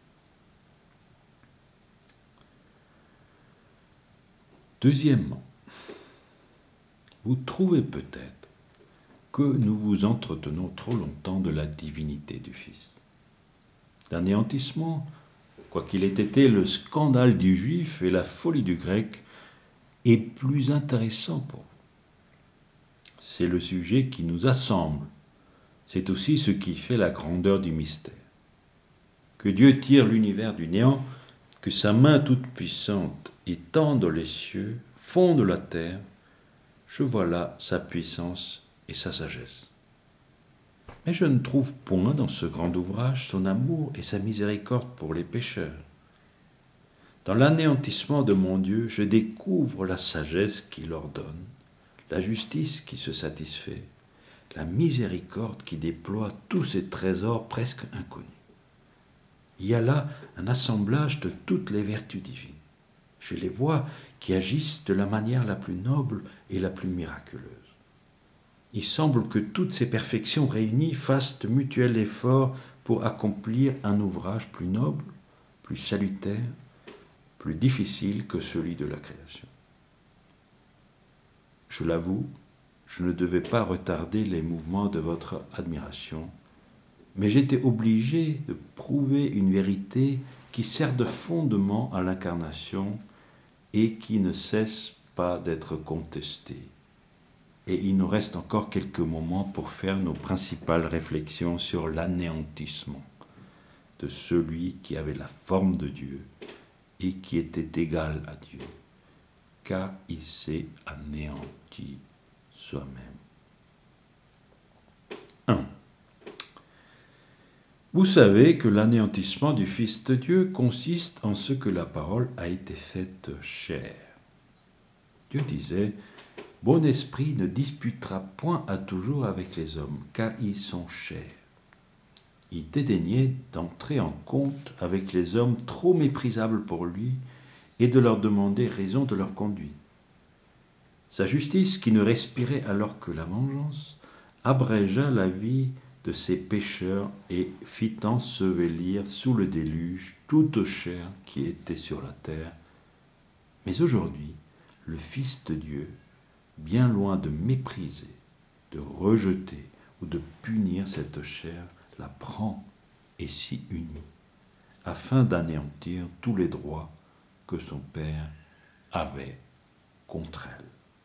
Deuxièmement, vous trouvez peut-être que nous vous entretenons trop longtemps de la divinité du Fils. L'anéantissement, quoiqu'il ait été le scandale du Juif et la folie du Grec, est plus intéressant pour vous. C'est le sujet qui nous assemble. C'est aussi ce qui fait la grandeur du mystère. Que Dieu tire l'univers du néant, que sa main toute puissante étende les cieux, fonde la terre, je vois là sa puissance et sa sagesse. Mais je ne trouve point dans ce grand ouvrage son amour et sa miséricorde pour les pécheurs. Dans l'anéantissement de mon Dieu, je découvre la sagesse qu'il ordonne, la justice qui se satisfait, la miséricorde qui déploie tous ses trésors presque inconnus. Il y a là un assemblage de toutes les vertus divines. Je les vois qui agissent de la manière la plus noble et la plus miraculeuse. Il semble que toutes ces perfections réunies fassent de mutuels efforts pour accomplir un ouvrage plus noble, plus salutaire, plus difficile que celui de la création. Je l'avoue, je ne devais pas retarder les mouvements de votre admiration, mais j'étais obligé de prouver une vérité qui sert de fondement à l'incarnation et qui ne cesse pas d'être contestée. Et il nous reste encore quelques moments pour faire nos principales réflexions sur l'anéantissement. de celui qui avait la forme de Dieu et qui était égal à Dieu, car il s'est anéanti soi-même. un. Vous savez que l'anéantissement du Fils de Dieu consiste en ce que la parole a été faite chair. Dieu disait, « Bon esprit ne disputera point à toujours avec les hommes, car ils sont chairs. » Il dédaignait d'entrer en compte avec les hommes trop méprisables pour lui et de leur demander raison de leur conduite. Sa justice, qui ne respirait alors que la vengeance, abrégea la vie de ces pécheurs et fit ensevelir sous le déluge toute chair qui était sur la terre. Mais aujourd'hui, le Fils de Dieu, bien loin de mépriser, de rejeter ou de punir cette chair, la prend et s'y unit, afin d'anéantir tous les droits que son Père avait contre elle.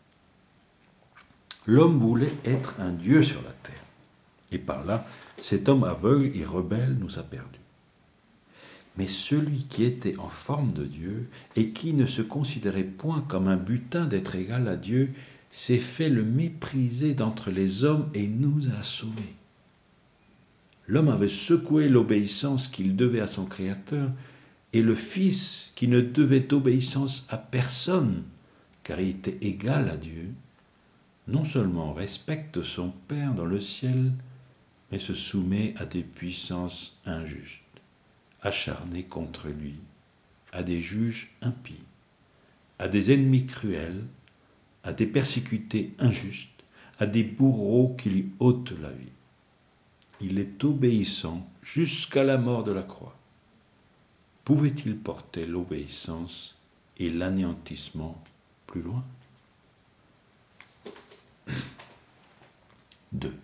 L'homme voulait être un Dieu sur la terre, et par là, cet homme aveugle et rebelle nous a perdus. Mais celui qui était en forme de Dieu et qui ne se considérait point comme un butin d'être égal à Dieu, s'est fait le mépriser d'entre les hommes et nous a sauvés. L'homme avait secoué l'obéissance qu'il devait à son Créateur, et le Fils, qui ne devait obéissance à personne, car il était égal à Dieu, non seulement respecte son Père dans le ciel, mais se soumet à des puissances injustes, acharnées contre lui, à des juges impies, à des ennemis cruels, à des persécutés injustes, à des bourreaux qui lui ôtent la vie. Il est obéissant jusqu'à la mort de la croix. Pouvait-il porter l'obéissance et l'anéantissement plus loin ? deux.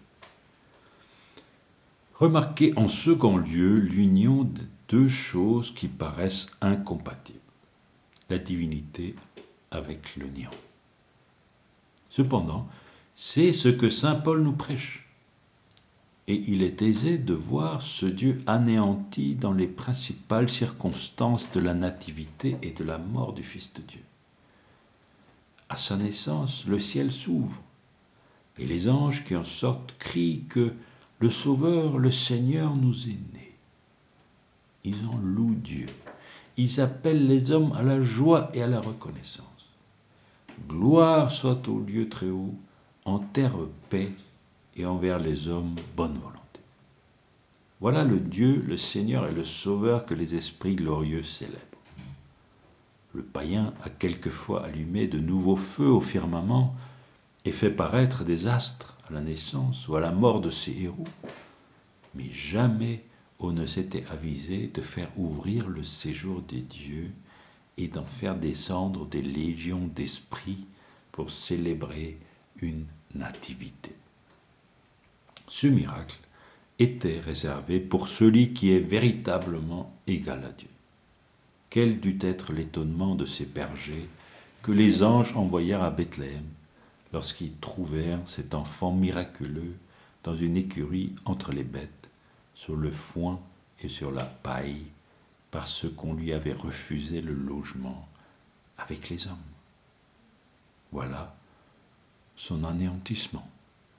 Remarquez en second lieu l'union de deux choses qui paraissent incompatibles, la divinité avec le néant. Cependant, c'est ce que saint Paul nous prêche. Et il est aisé de voir ce Dieu anéanti dans les principales circonstances de la nativité et de la mort du Fils de Dieu. À sa naissance, le ciel s'ouvre, et les anges qui en sortent crient que le Sauveur, le Seigneur, nous est né. Ils en louent Dieu. Ils appellent les hommes à la joie et à la reconnaissance. Gloire soit au lieu très haut, en terre paix, et envers les hommes bonne volonté. Voilà le Dieu, le Seigneur et le Sauveur que les esprits glorieux célèbrent. Le païen a quelquefois allumé de nouveaux feux au firmament et fait paraître des astres à la naissance ou à la mort de ses héros, mais jamais on ne s'était avisé de faire ouvrir le séjour des dieux et d'en faire descendre des légions d'esprits pour célébrer une nativité. Ce miracle était réservé pour celui qui est véritablement égal à Dieu. Quel dut être l'étonnement de ces bergers que les anges envoyèrent à Bethléem lorsqu'ils trouvèrent cet enfant miraculeux dans une écurie entre les bêtes, sur le foin et sur la paille, parce qu'on lui avait refusé le logement avec les hommes. Voilà son anéantissement.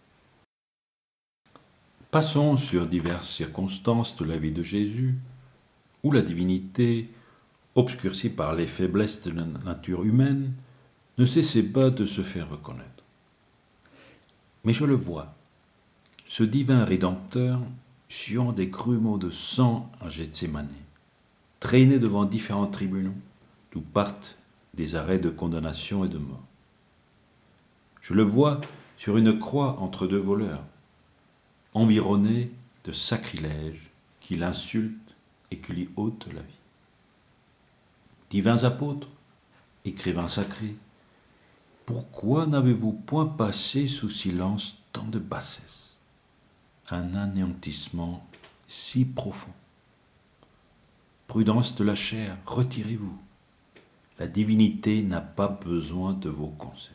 Passons sur diverses circonstances de la vie de Jésus, où la divinité, obscurcie par les faiblesses de la nature humaine, ne cessait pas de se faire reconnaître. Mais je le vois, ce divin Rédempteur, suant des grumeaux de sang à Gethsémani, traîné devant différents tribunaux, d'où partent des arrêts de condamnation et de mort. Je le vois sur une croix entre deux voleurs, environné de sacrilèges qui l'insultent et qui lui ôtent la vie. Divins apôtres, écrivains sacrés, pourquoi n'avez-vous point passé sous silence tant de bassesse, un anéantissement si profond? Prudence de la chair, retirez-vous. La divinité n'a pas besoin de vos conseils.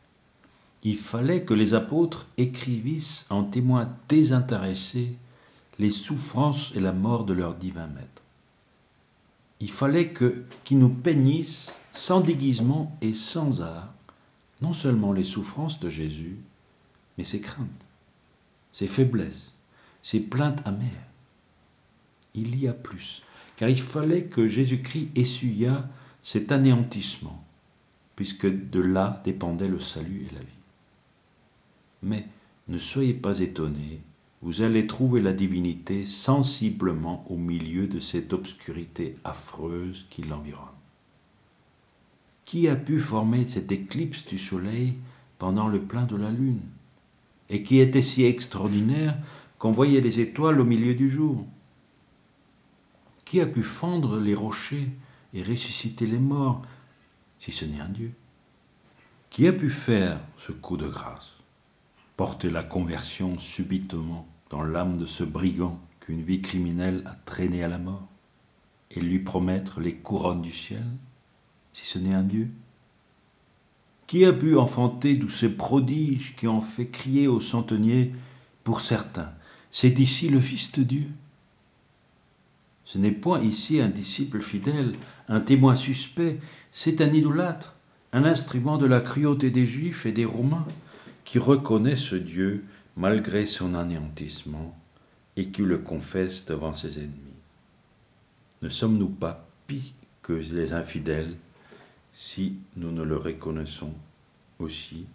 Il fallait que les apôtres écrivissent en témoins désintéressés les souffrances et la mort de leur divin maître. Il fallait que, qu'ils nous peignissent sans déguisement et sans art, non seulement les souffrances de Jésus, mais ses craintes, ses faiblesses, ses plaintes amères. Il y a plus, car il fallait que Jésus-Christ essuyât cet anéantissement, puisque de là dépendait le salut et la vie. Mais ne soyez pas étonnés, vous allez trouver la divinité sensiblement au milieu de cette obscurité affreuse qui l'environne. Qui a pu former cette éclipse du soleil pendant le plein de la lune, et qui était si extraordinaire qu'on voyait les étoiles au milieu du jour? Qui a pu fendre les rochers et ressusciter les morts, si ce n'est un Dieu? Qui a pu faire ce coup de grâce, porter la conversion subitement dans l'âme de ce brigand qu'une vie criminelle a traîné à la mort, et lui promettre les couronnes du ciel, si ce n'est un Dieu? Qui a pu enfanter tous ces prodiges qui ont fait crier aux centeniers, pour certains, c'est d'ici le Fils de Dieu? Ce n'est point ici un disciple fidèle, un témoin suspect, c'est un idolâtre, un instrument de la cruauté des Juifs et des Romains, qui reconnaît ce Dieu malgré son anéantissement et qui le confesse devant ses ennemis. Ne sommes-nous pas pis que les infidèles si nous ne le reconnaissons aussi?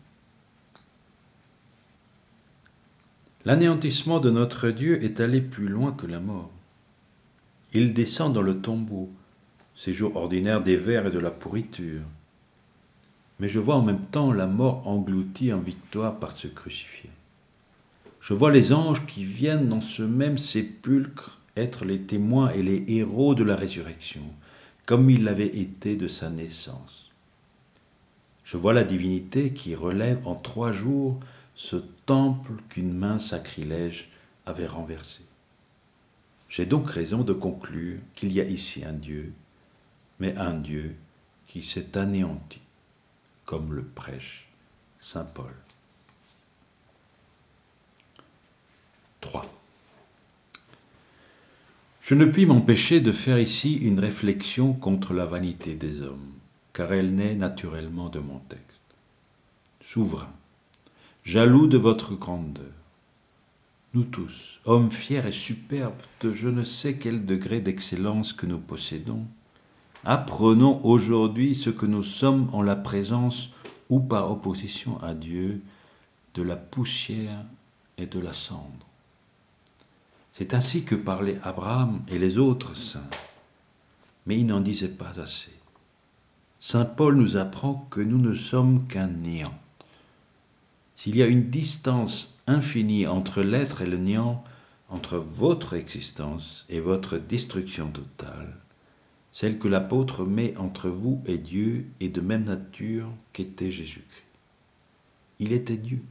L'anéantissement de notre Dieu est allé plus loin que la mort. Il descend dans le tombeau, séjour ordinaire des vers et de la pourriture. Mais je vois en même temps la mort engloutie en victoire par ce crucifié. Je vois les anges qui viennent dans ce même sépulcre être les témoins et les héros de la résurrection, comme il l'avait été de sa naissance. Je vois la divinité qui relève en trois jours ce temple qu'une main sacrilège avait renversé. J'ai donc raison de conclure qu'il y a ici un Dieu, mais un Dieu qui s'est anéanti, comme le prêche saint Paul. trois. Je ne puis m'empêcher de faire ici une réflexion contre la vanité des hommes, car elle naît naturellement de mon texte. Souverain, jaloux de votre grandeur, nous tous, hommes fiers et superbes de je ne sais quel degré d'excellence que nous possédons, apprenons aujourd'hui ce que nous sommes en la présence ou par opposition à Dieu de la poussière et de la cendre. C'est ainsi que parlaient Abraham et les autres saints, mais ils n'en disaient pas assez. Saint Paul nous apprend que nous ne sommes qu'un néant. S'il y a une distance infinie entre l'être et le néant, entre votre existence et votre destruction totale, celle que l'apôtre met entre vous et Dieu est de même nature qu'était Jésus-Christ. Il était Dieu.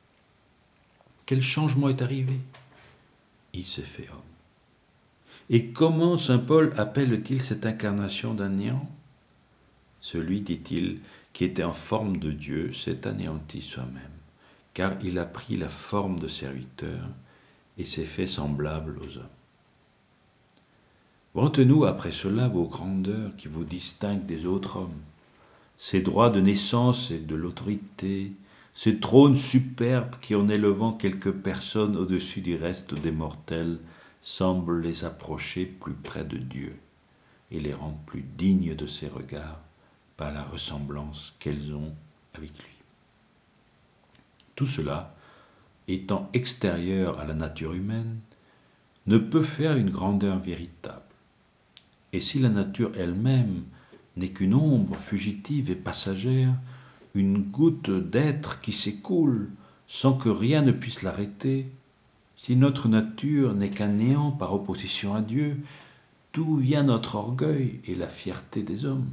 Quel changement est arrivé? Il s'est fait homme. Et comment saint Paul appelle-t-il cette incarnation d'un néant? Celui, dit-il, qui était en forme de Dieu s'est anéanti soi-même, car il a pris la forme de serviteur et s'est fait semblable aux hommes. Vantez-nous après cela vos grandeurs qui vous distinguent des autres hommes, ces droits de naissance et de l'autorité, ces trônes superbes qui, en élevant quelques personnes au-dessus du reste des mortels, semblent les approcher plus près de Dieu et les rendre plus dignes de ses regards par la ressemblance qu'elles ont avec lui. Tout cela, étant extérieur à la nature humaine, ne peut faire une grandeur véritable. Et si la nature elle-même n'est qu'une ombre fugitive et passagère, une goutte d'être qui s'écoule sans que rien ne puisse l'arrêter, si notre nature n'est qu'un néant par opposition à Dieu, d'où vient notre orgueil et la fierté des hommes?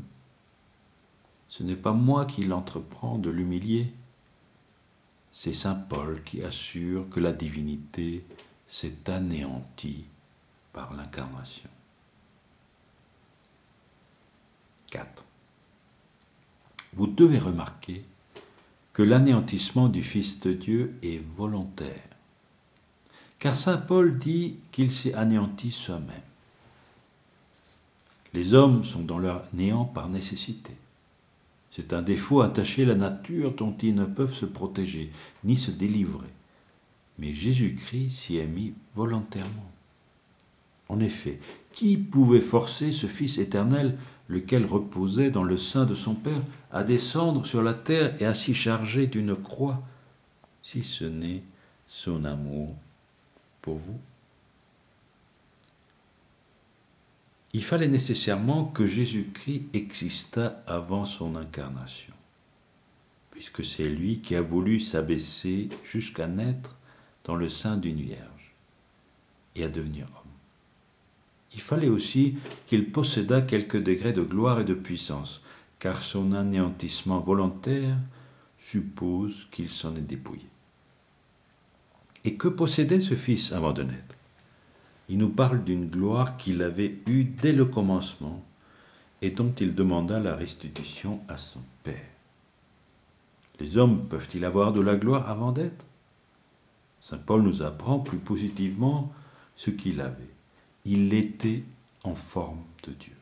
Ce n'est pas moi qui l'entreprends de l'humilier, c'est saint Paul qui assure que la divinité s'est anéantie par l'incarnation. quatre. Vous devez remarquer que l'anéantissement du Fils de Dieu est volontaire, Car saint Paul dit qu'il s'est anéanti soi-même. Les hommes sont dans leur néant par nécessité. C'est un défaut attaché à la nature dont ils ne peuvent se protéger, ni se délivrer. Mais Jésus-Christ s'y est mis volontairement. En effet, qui pouvait forcer ce Fils éternel, lequel reposait dans le sein de son Père, à descendre sur la terre et à s'y charger d'une croix, si ce n'est son amour pour vous? Il fallait nécessairement que Jésus-Christ existât avant son incarnation, puisque c'est lui qui a voulu s'abaisser jusqu'à naître dans le sein d'une vierge et à devenir homme. Il fallait aussi qu'il possédât quelques degrés de gloire et de puissance, car son anéantissement volontaire suppose qu'il s'en est dépouillé. Et que possédait ce Fils avant de naître? Il nous parle d'une gloire qu'il avait eue dès le commencement et dont il demanda la restitution à son Père. Les hommes peuvent-ils avoir de la gloire avant d'être? Saint Paul nous apprend plus positivement ce qu'il avait. Il était en forme de Dieu.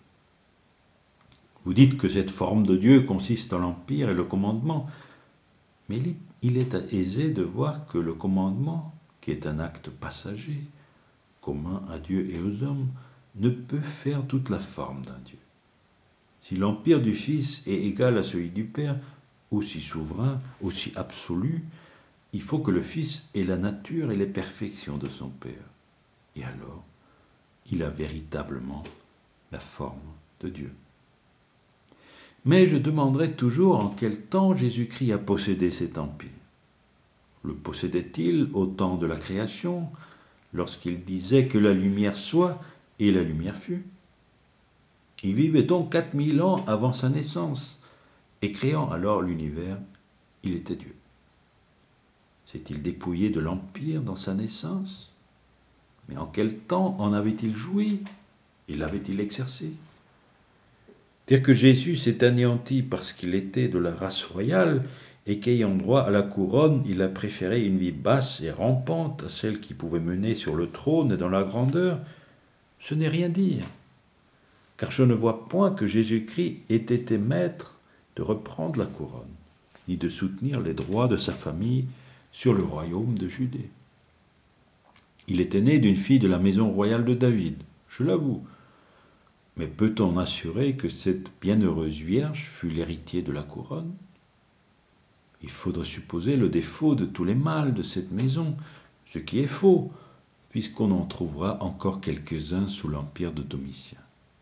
Vous dites que cette forme de Dieu consiste dans l'empire et le commandement, mais il est aisé de voir que le commandement, qui est un acte passager, commun à Dieu et aux hommes, ne peut faire toute la forme d'un Dieu. Si l'empire du Fils est égal à celui du Père, aussi souverain, aussi absolu, il faut que le Fils ait la nature et les perfections de son Père. Et alors, il a véritablement la forme de Dieu. Mais je demanderai toujours en quel temps Jésus-Christ a possédé cet empire. Le possédait-il au temps de la création, lorsqu'il disait que la lumière soit et la lumière fut? Il vivait donc quatre mille ans avant sa naissance, et créant alors l'univers, il était Dieu. S'est-il dépouillé de l'empire dans sa naissance? Mais en quel temps en avait-il joui et l'avait-il exercé? Dire que Jésus s'est anéanti parce qu'il était de la race royale et qu'ayant droit à la couronne, il a préféré une vie basse et rampante à celle qui pouvait mener sur le trône et dans la grandeur, ce n'est rien dire. Car je ne vois point que Jésus-Christ ait été maître de reprendre la couronne, ni de soutenir les droits de sa famille sur le royaume de Judée. Il était né d'une fille de la maison royale de David, je l'avoue. Mais peut-on assurer que cette bienheureuse vierge fut l'héritier de la couronne? Il faudrait supposer le défaut de tous les mâles de cette maison, ce qui est faux, puisqu'on en trouvera encore quelques-uns sous l'empire de Domitien.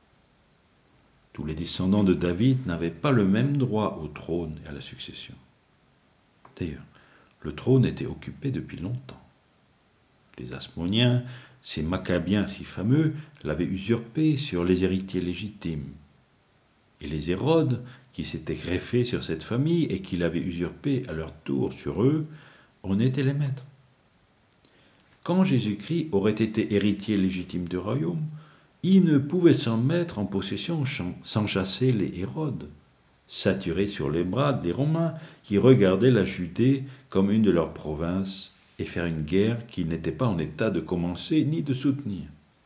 Tous les descendants de David n'avaient pas le même droit au trône et à la succession. D'ailleurs, le trône était occupé depuis longtemps. Les Asmoniens, ces Maccabiens si fameux, l'avaient usurpé sur les héritiers légitimes. Et les Hérodes, qui s'étaient greffés sur cette famille et qui l'avaient usurpé à leur tour sur eux, en étaient les maîtres. Quand Jésus-Christ aurait été héritier légitime du royaume, il ne pouvait s'en mettre en possession sans chasser les Hérodes, saturés sur les bras des Romains qui regardaient la Judée comme une de leurs provinces et faire une guerre qu'ils n'étaient pas en état de commencer ni de soutenir.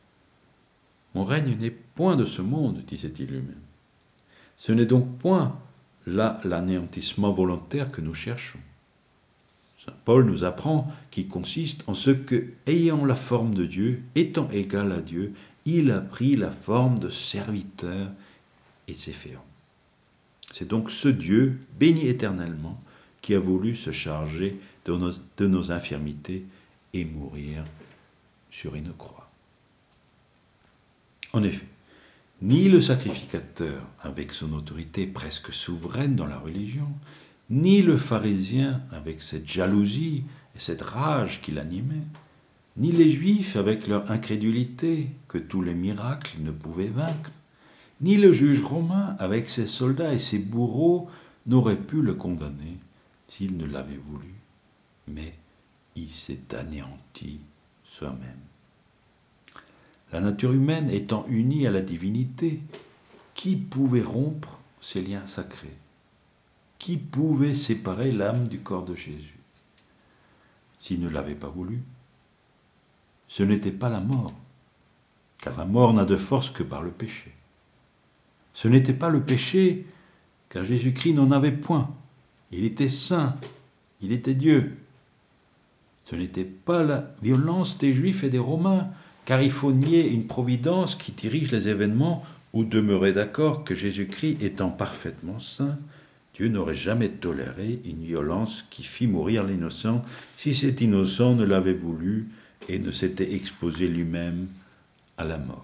« Mon règne n'est point de ce monde, disait-il lui-même. Ce n'est donc point là l'anéantissement volontaire que nous cherchons. Saint Paul nous apprend qu'il consiste en ce que, ayant la forme de Dieu, étant égal à Dieu, il a pris la forme de serviteur et s'est fait homme. C'est donc ce Dieu, béni éternellement, qui a voulu se charger de nos, de nos infirmités et mourir sur une croix. En effet, ni le sacrificateur, avec son autorité presque souveraine dans la religion, ni le pharisien, avec cette jalousie et cette rage qui l'animait, ni les Juifs, avec leur incrédulité que tous les miracles ne pouvaient vaincre, ni le juge romain, avec ses soldats et ses bourreaux, n'auraient pu le condamner s'il ne l'avait voulu. Mais il s'est anéanti soi-même. La nature humaine étant unie à la divinité, qui pouvait rompre ces liens sacrés? Qui pouvait séparer l'âme du corps de Jésus? S'il ne l'avait pas voulu. ce n'était pas la mort, car la mort n'a de force que par le péché. Ce n'était pas le péché, car Jésus-Christ n'en avait point. Il était saint, il était Dieu. Ce n'était pas la violence des Juifs et des Romains, car il faut nier une providence qui dirige les événements ou demeurer d'accord que Jésus-Christ étant parfaitement saint, Dieu n'aurait jamais toléré une violence qui fit mourir l'innocent si cet innocent ne l'avait voulu et ne s'était exposé lui-même à la mort.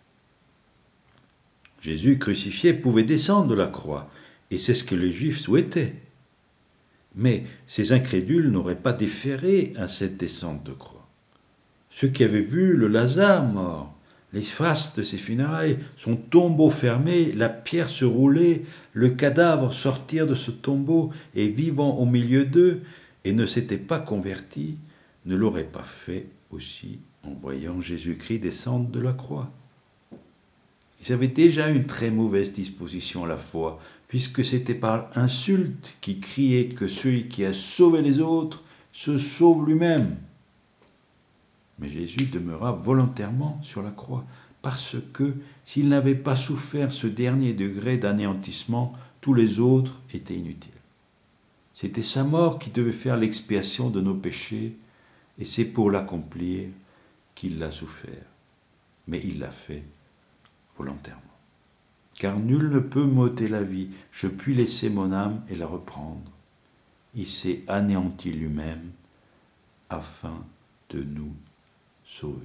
Jésus crucifié pouvait descendre de la croix, et c'est ce que les Juifs souhaitaient. Mais ces incrédules n'auraient pas déféré à cette descente de croix. Ceux qui avaient vu le Lazare mort, les faces de ses funérailles, son tombeau fermé, la pierre se rouler, le cadavre sortir de ce tombeau et vivant au milieu d'eux, et ne s'étaient pas convertis, ne l'auraient pas fait aussi en voyant Jésus-Christ descendre de la croix. Ils avaient déjà une très mauvaise disposition à la foi, puisque c'était par insulte qu'ils criaient que celui qui a sauvé les autres se sauve lui-même. Mais Jésus demeura volontairement sur la croix, parce que s'il n'avait pas souffert ce dernier degré d'anéantissement, tous les autres étaient inutiles. C'était sa mort qui devait faire l'expiation de nos péchés, et c'est pour l'accomplir qu'il l'a souffert. Mais il l'a fait volontairement. Car nul ne peut m'ôter la vie, je puis laisser mon âme et la reprendre. Il s'est anéanti lui-même afin de nous sauver.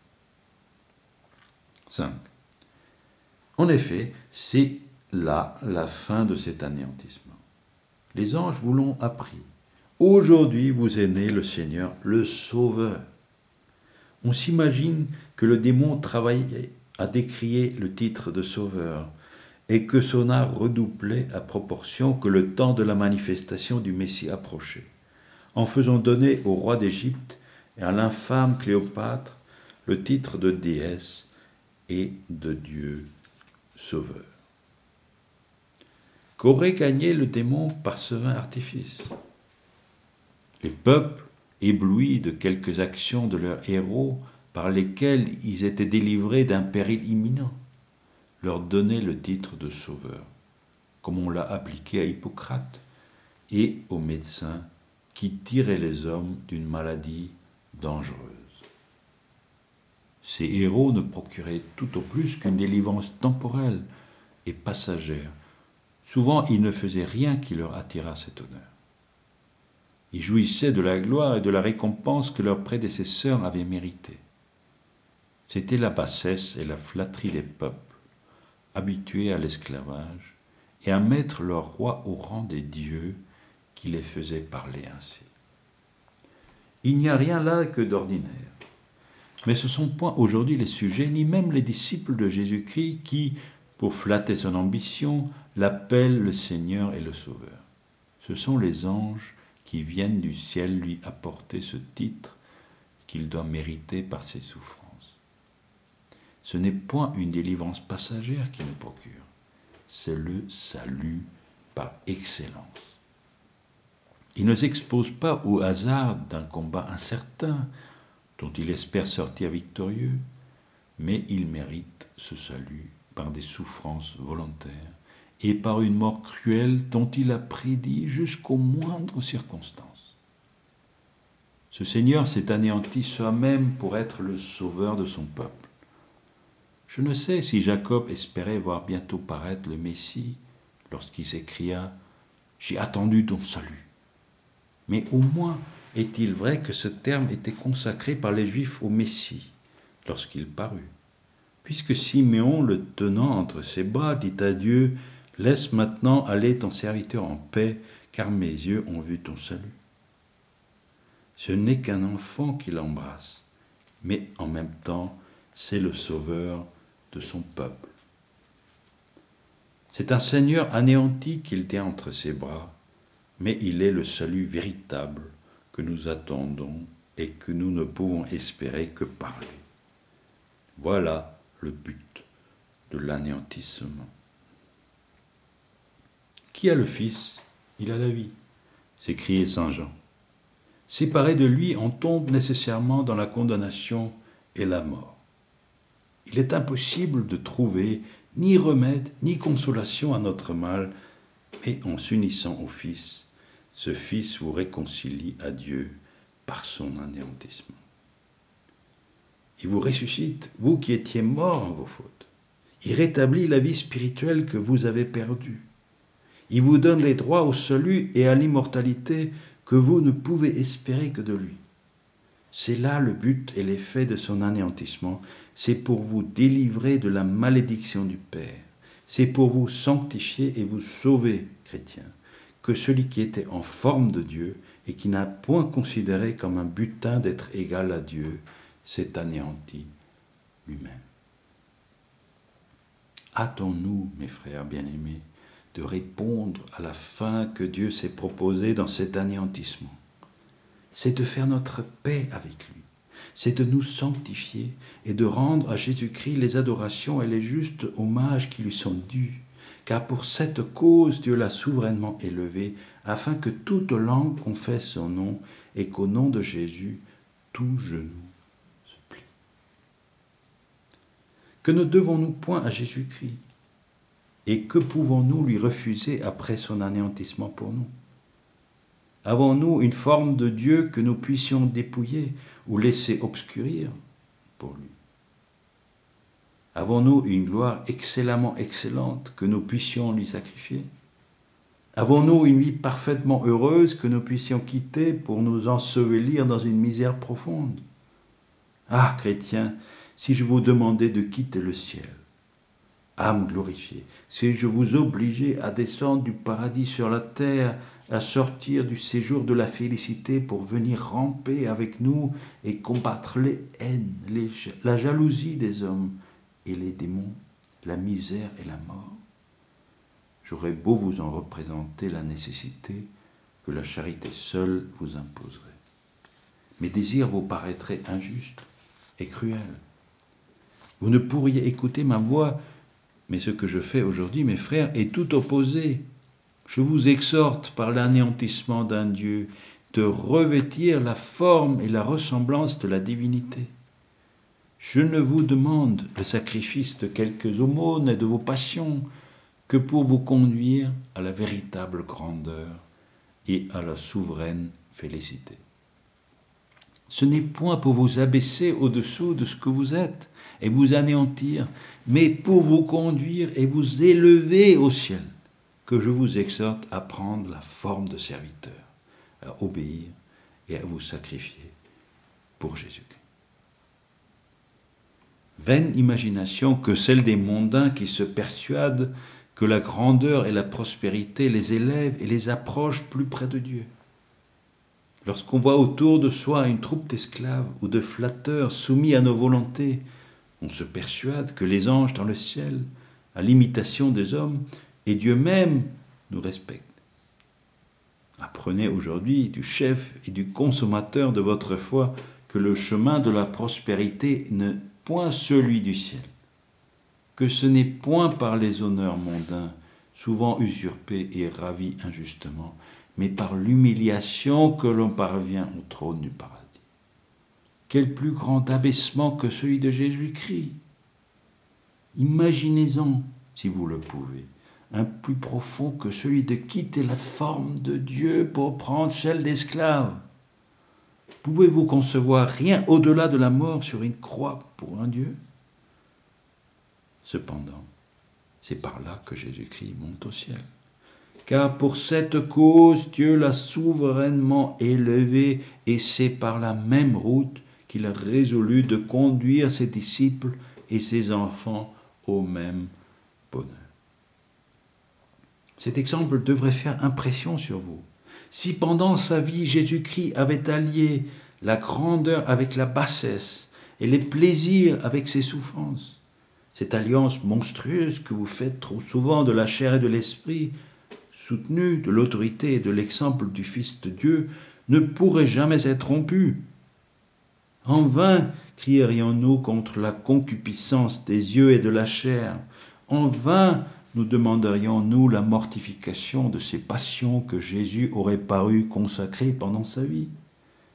cinq. En effet, c'est là la fin de cet anéantissement. Les anges vous l'ont appris. Aujourd'hui vous est né le Seigneur, le Sauveur. On s'imagine que le démon travaillait à décrier le titre de Sauveur, et que son art redoublait à proportion que le temps de la manifestation du Messie approchait, en faisant donner au roi d'Égypte et à l'infâme Cléopâtre le titre de déesse et de Dieu sauveur. Qu'aurait gagné le démon par ce vain artifice ? Les peuples, éblouis de quelques actions de leurs héros par lesquels ils étaient délivrés d'un péril imminent, leur donnaient le titre de sauveur, comme on l'a appliqué à Hippocrate et aux médecins qui tiraient les hommes d'une maladie dangereuse. Ces héros ne procuraient tout au plus qu'une délivrance temporelle et passagère. Souvent, ils ne faisaient rien qui leur attirât cet honneur. Ils jouissaient de la gloire et de la récompense que leurs prédécesseurs avaient méritée. C'était la bassesse et la flatterie des peuples, habitués à l'esclavage et à mettre leur roi au rang des dieux qui les faisaient parler ainsi. Il n'y a rien là que d'ordinaire. Mais ce ne sont point aujourd'hui les sujets, ni même les disciples de Jésus-Christ qui, pour flatter son ambition, l'appellent le Seigneur et le Sauveur. Ce sont les anges qui viennent du ciel lui apporter ce titre qu'il doit mériter par ses souffrances. Ce n'est point une délivrance passagère qu'il nous procure, c'est le salut par excellence. Il ne s'expose pas au hasard d'un combat incertain dont il espère sortir victorieux, mais il mérite ce salut par des souffrances volontaires et par une mort cruelle dont il a prédit jusqu'aux moindres circonstances. Ce Seigneur s'est anéanti soi-même pour être le sauveur de son peuple. Je ne sais si Jacob espérait voir bientôt paraître le Messie lorsqu'il s'écria « J'ai attendu ton salut ». Mais au moins est-il vrai que ce terme était consacré par les Juifs au Messie lorsqu'il parut, puisque Siméon, le tenant entre ses bras, dit à Dieu « Laisse maintenant aller ton serviteur en paix, car mes yeux ont vu ton salut. » Ce n'est qu'un enfant qui l'embrasse, mais en même temps, c'est le sauveur de son peuple. C'est un Seigneur anéanti qu'il tient entre ses bras, mais il est le salut véritable que nous attendons et que nous ne pouvons espérer que par lui. Voilà le but de l'anéantissement. Qui a le Fils, il a la vie, s'écriait saint Jean. Séparés de lui, on tombe nécessairement dans la condamnation et la mort. Il est impossible de trouver ni remède ni consolation à notre mal, mais en s'unissant au Fils, ce Fils vous réconcilie à Dieu par son anéantissement. Il vous ressuscite, vous qui étiez morts en vos fautes. Il rétablit la vie spirituelle que vous avez perdue. Il vous donne les droits au salut et à l'immortalité que vous ne pouvez espérer que de lui. C'est là le but et l'effet de son anéantissement. C'est pour vous délivrer de la malédiction du Père. C'est pour vous sanctifier et vous sauver, chrétiens, que celui qui était en forme de Dieu et qui n'a point considéré comme un butin d'être égal à Dieu, s'est anéanti lui-même. Hâtons-nous, mes frères bien-aimés, de répondre à la fin que Dieu s'est proposée dans cet anéantissement. C'est de faire notre paix avec lui, c'est de nous sanctifier et de rendre à Jésus-Christ les adorations et les justes hommages qui lui sont dus, car pour cette cause Dieu l'a souverainement élevé, afin que toute langue confesse son nom et qu'au nom de Jésus, tout genou se plie. Que ne devons-nous point à Jésus-Christ? Et que pouvons-nous lui refuser après son anéantissement pour nous? Avons-nous une forme de Dieu que nous puissions dépouiller ou laisser obscurir pour lui? Avons-nous une gloire excellemment excellente que nous puissions lui sacrifier? Avons-nous une vie parfaitement heureuse que nous puissions quitter pour nous ensevelir dans une misère profonde? Ah, chrétiens, si je vous demandais de quitter le ciel, âme glorifiée, si je vous obligeais à descendre du paradis sur la terre, à sortir du séjour de la félicité pour venir ramper avec nous et combattre les haines, les, la jalousie des hommes et les démons, la misère et la mort, j'aurais beau vous en représenter la nécessité que la charité seule vous imposerait. Mes désirs vous paraîtraient injustes et cruels. Vous ne pourriez écouter ma voix, mais ce que je fais aujourd'hui, mes frères, est tout opposé. Je vous exhorte par l'anéantissement d'un Dieu de revêtir la forme et la ressemblance de la divinité. Je ne vous demande le sacrifice de quelques aumônes et de vos passions que pour vous conduire à la véritable grandeur et à la souveraine félicité. Ce n'est point pour vous abaisser au-dessous de ce que vous êtes et vous anéantir, mais pour vous conduire et vous élever au ciel, que je vous exhorte à prendre la forme de serviteur, à obéir et à vous sacrifier pour Jésus-Christ. Vaine imagination que celle des mondains qui se persuadent que la grandeur et la prospérité les élèvent et les approchent plus près de Dieu. Lorsqu'on voit autour de soi une troupe d'esclaves ou de flatteurs soumis à nos volontés, on se persuade que les anges dans le ciel, à l'imitation des hommes, et Dieu même nous respectent. Apprenez aujourd'hui du chef et du consommateur de votre foi que le chemin de la prospérité n'est point celui du ciel, que ce n'est point par les honneurs mondains, souvent usurpés et ravis injustement, mais par l'humiliation que l'on parvient au trône du paradis. Quel plus grand abaissement que celui de Jésus-Christ! Imaginez-en, si vous le pouvez, un plus profond que celui de quitter la forme de Dieu pour prendre celle d'esclave. Pouvez-vous concevoir rien au-delà de la mort sur une croix pour un Dieu? Cependant, c'est par là que Jésus-Christ monte au ciel. Car pour cette cause, Dieu l'a souverainement élevé, et c'est par la même route qu'il a résolu de conduire ses disciples et ses enfants au même bonheur. Cet exemple devrait faire impression sur vous. Si pendant sa vie, Jésus-Christ avait allié la grandeur avec la bassesse et les plaisirs avec ses souffrances, cette alliance monstrueuse que vous faites trop souvent de la chair et de l'esprit, soutenue de l'autorité et de l'exemple du Fils de Dieu, ne pourrait jamais être rompue. En vain crierions-nous contre la concupiscence des yeux et de la chair. En vain nous demanderions-nous la mortification de ces passions que Jésus aurait paru consacrer pendant sa vie.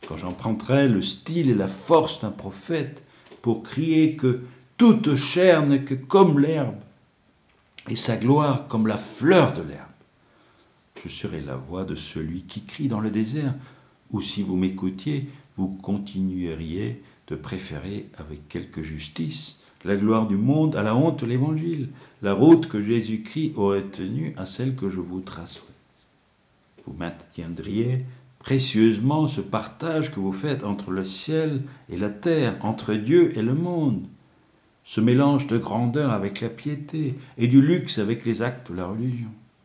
quand j'emprunterai le style et la force d'un prophète pour crier que toute chair n'est que comme l'herbe, et sa gloire comme la fleur de l'herbe. Je serai la voix de celui qui crie dans le désert, ou si vous m'écoutiez, vous continueriez de préférer avec quelque justice la gloire du monde à la honte de l'Évangile, la route que Jésus-Christ aurait tenue à celle que je vous tracerai. Vous maintiendriez précieusement ce partage que vous faites entre le ciel et la terre, entre Dieu et le monde, ce mélange de grandeur avec la piété et du luxe avec les actes de la religion.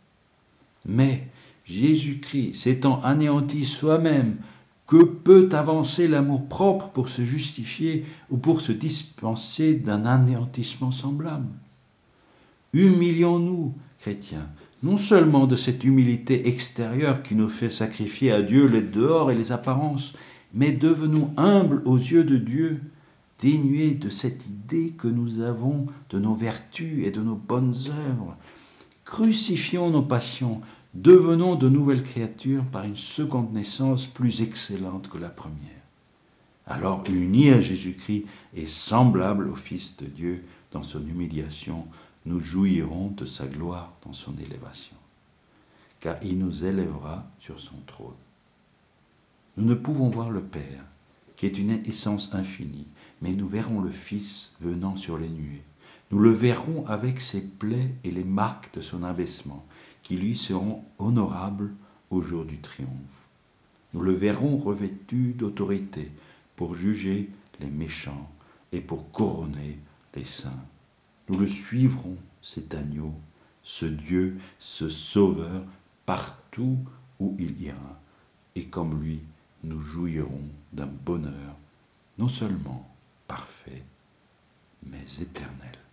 Mais Jésus-Christ s'étant anéanti soi-même, que peut avancer l'amour-propre pour se justifier ou pour se dispenser d'un anéantissement semblable? Humilions-nous, chrétiens, non seulement de cette humilité extérieure qui nous fait sacrifier à Dieu les dehors et les apparences, mais devenons humbles aux yeux de Dieu, dénués de cette idée que nous avons de nos vertus et de nos bonnes œuvres. Crucifions nos passions, devenons de nouvelles créatures par une seconde naissance plus excellente que la première. Alors, unis à Jésus-Christ et semblables au Fils de Dieu dans son humiliation, nous jouirons de sa gloire dans son élévation, car il nous élèvera sur son trône. Nous ne pouvons voir le Père, qui est une essence infinie, mais nous verrons le Fils venant sur les nuées. Nous le verrons avec ses plaies et les marques de son abaissement, qui lui seront honorables au jour du triomphe. Nous le verrons revêtu d'autorité pour juger les méchants et pour couronner les saints. Nous le suivrons, cet agneau, ce Dieu, ce Sauveur, partout où il ira. Et comme lui, nous jouirons d'un bonheur non seulement parfait, mais éternel.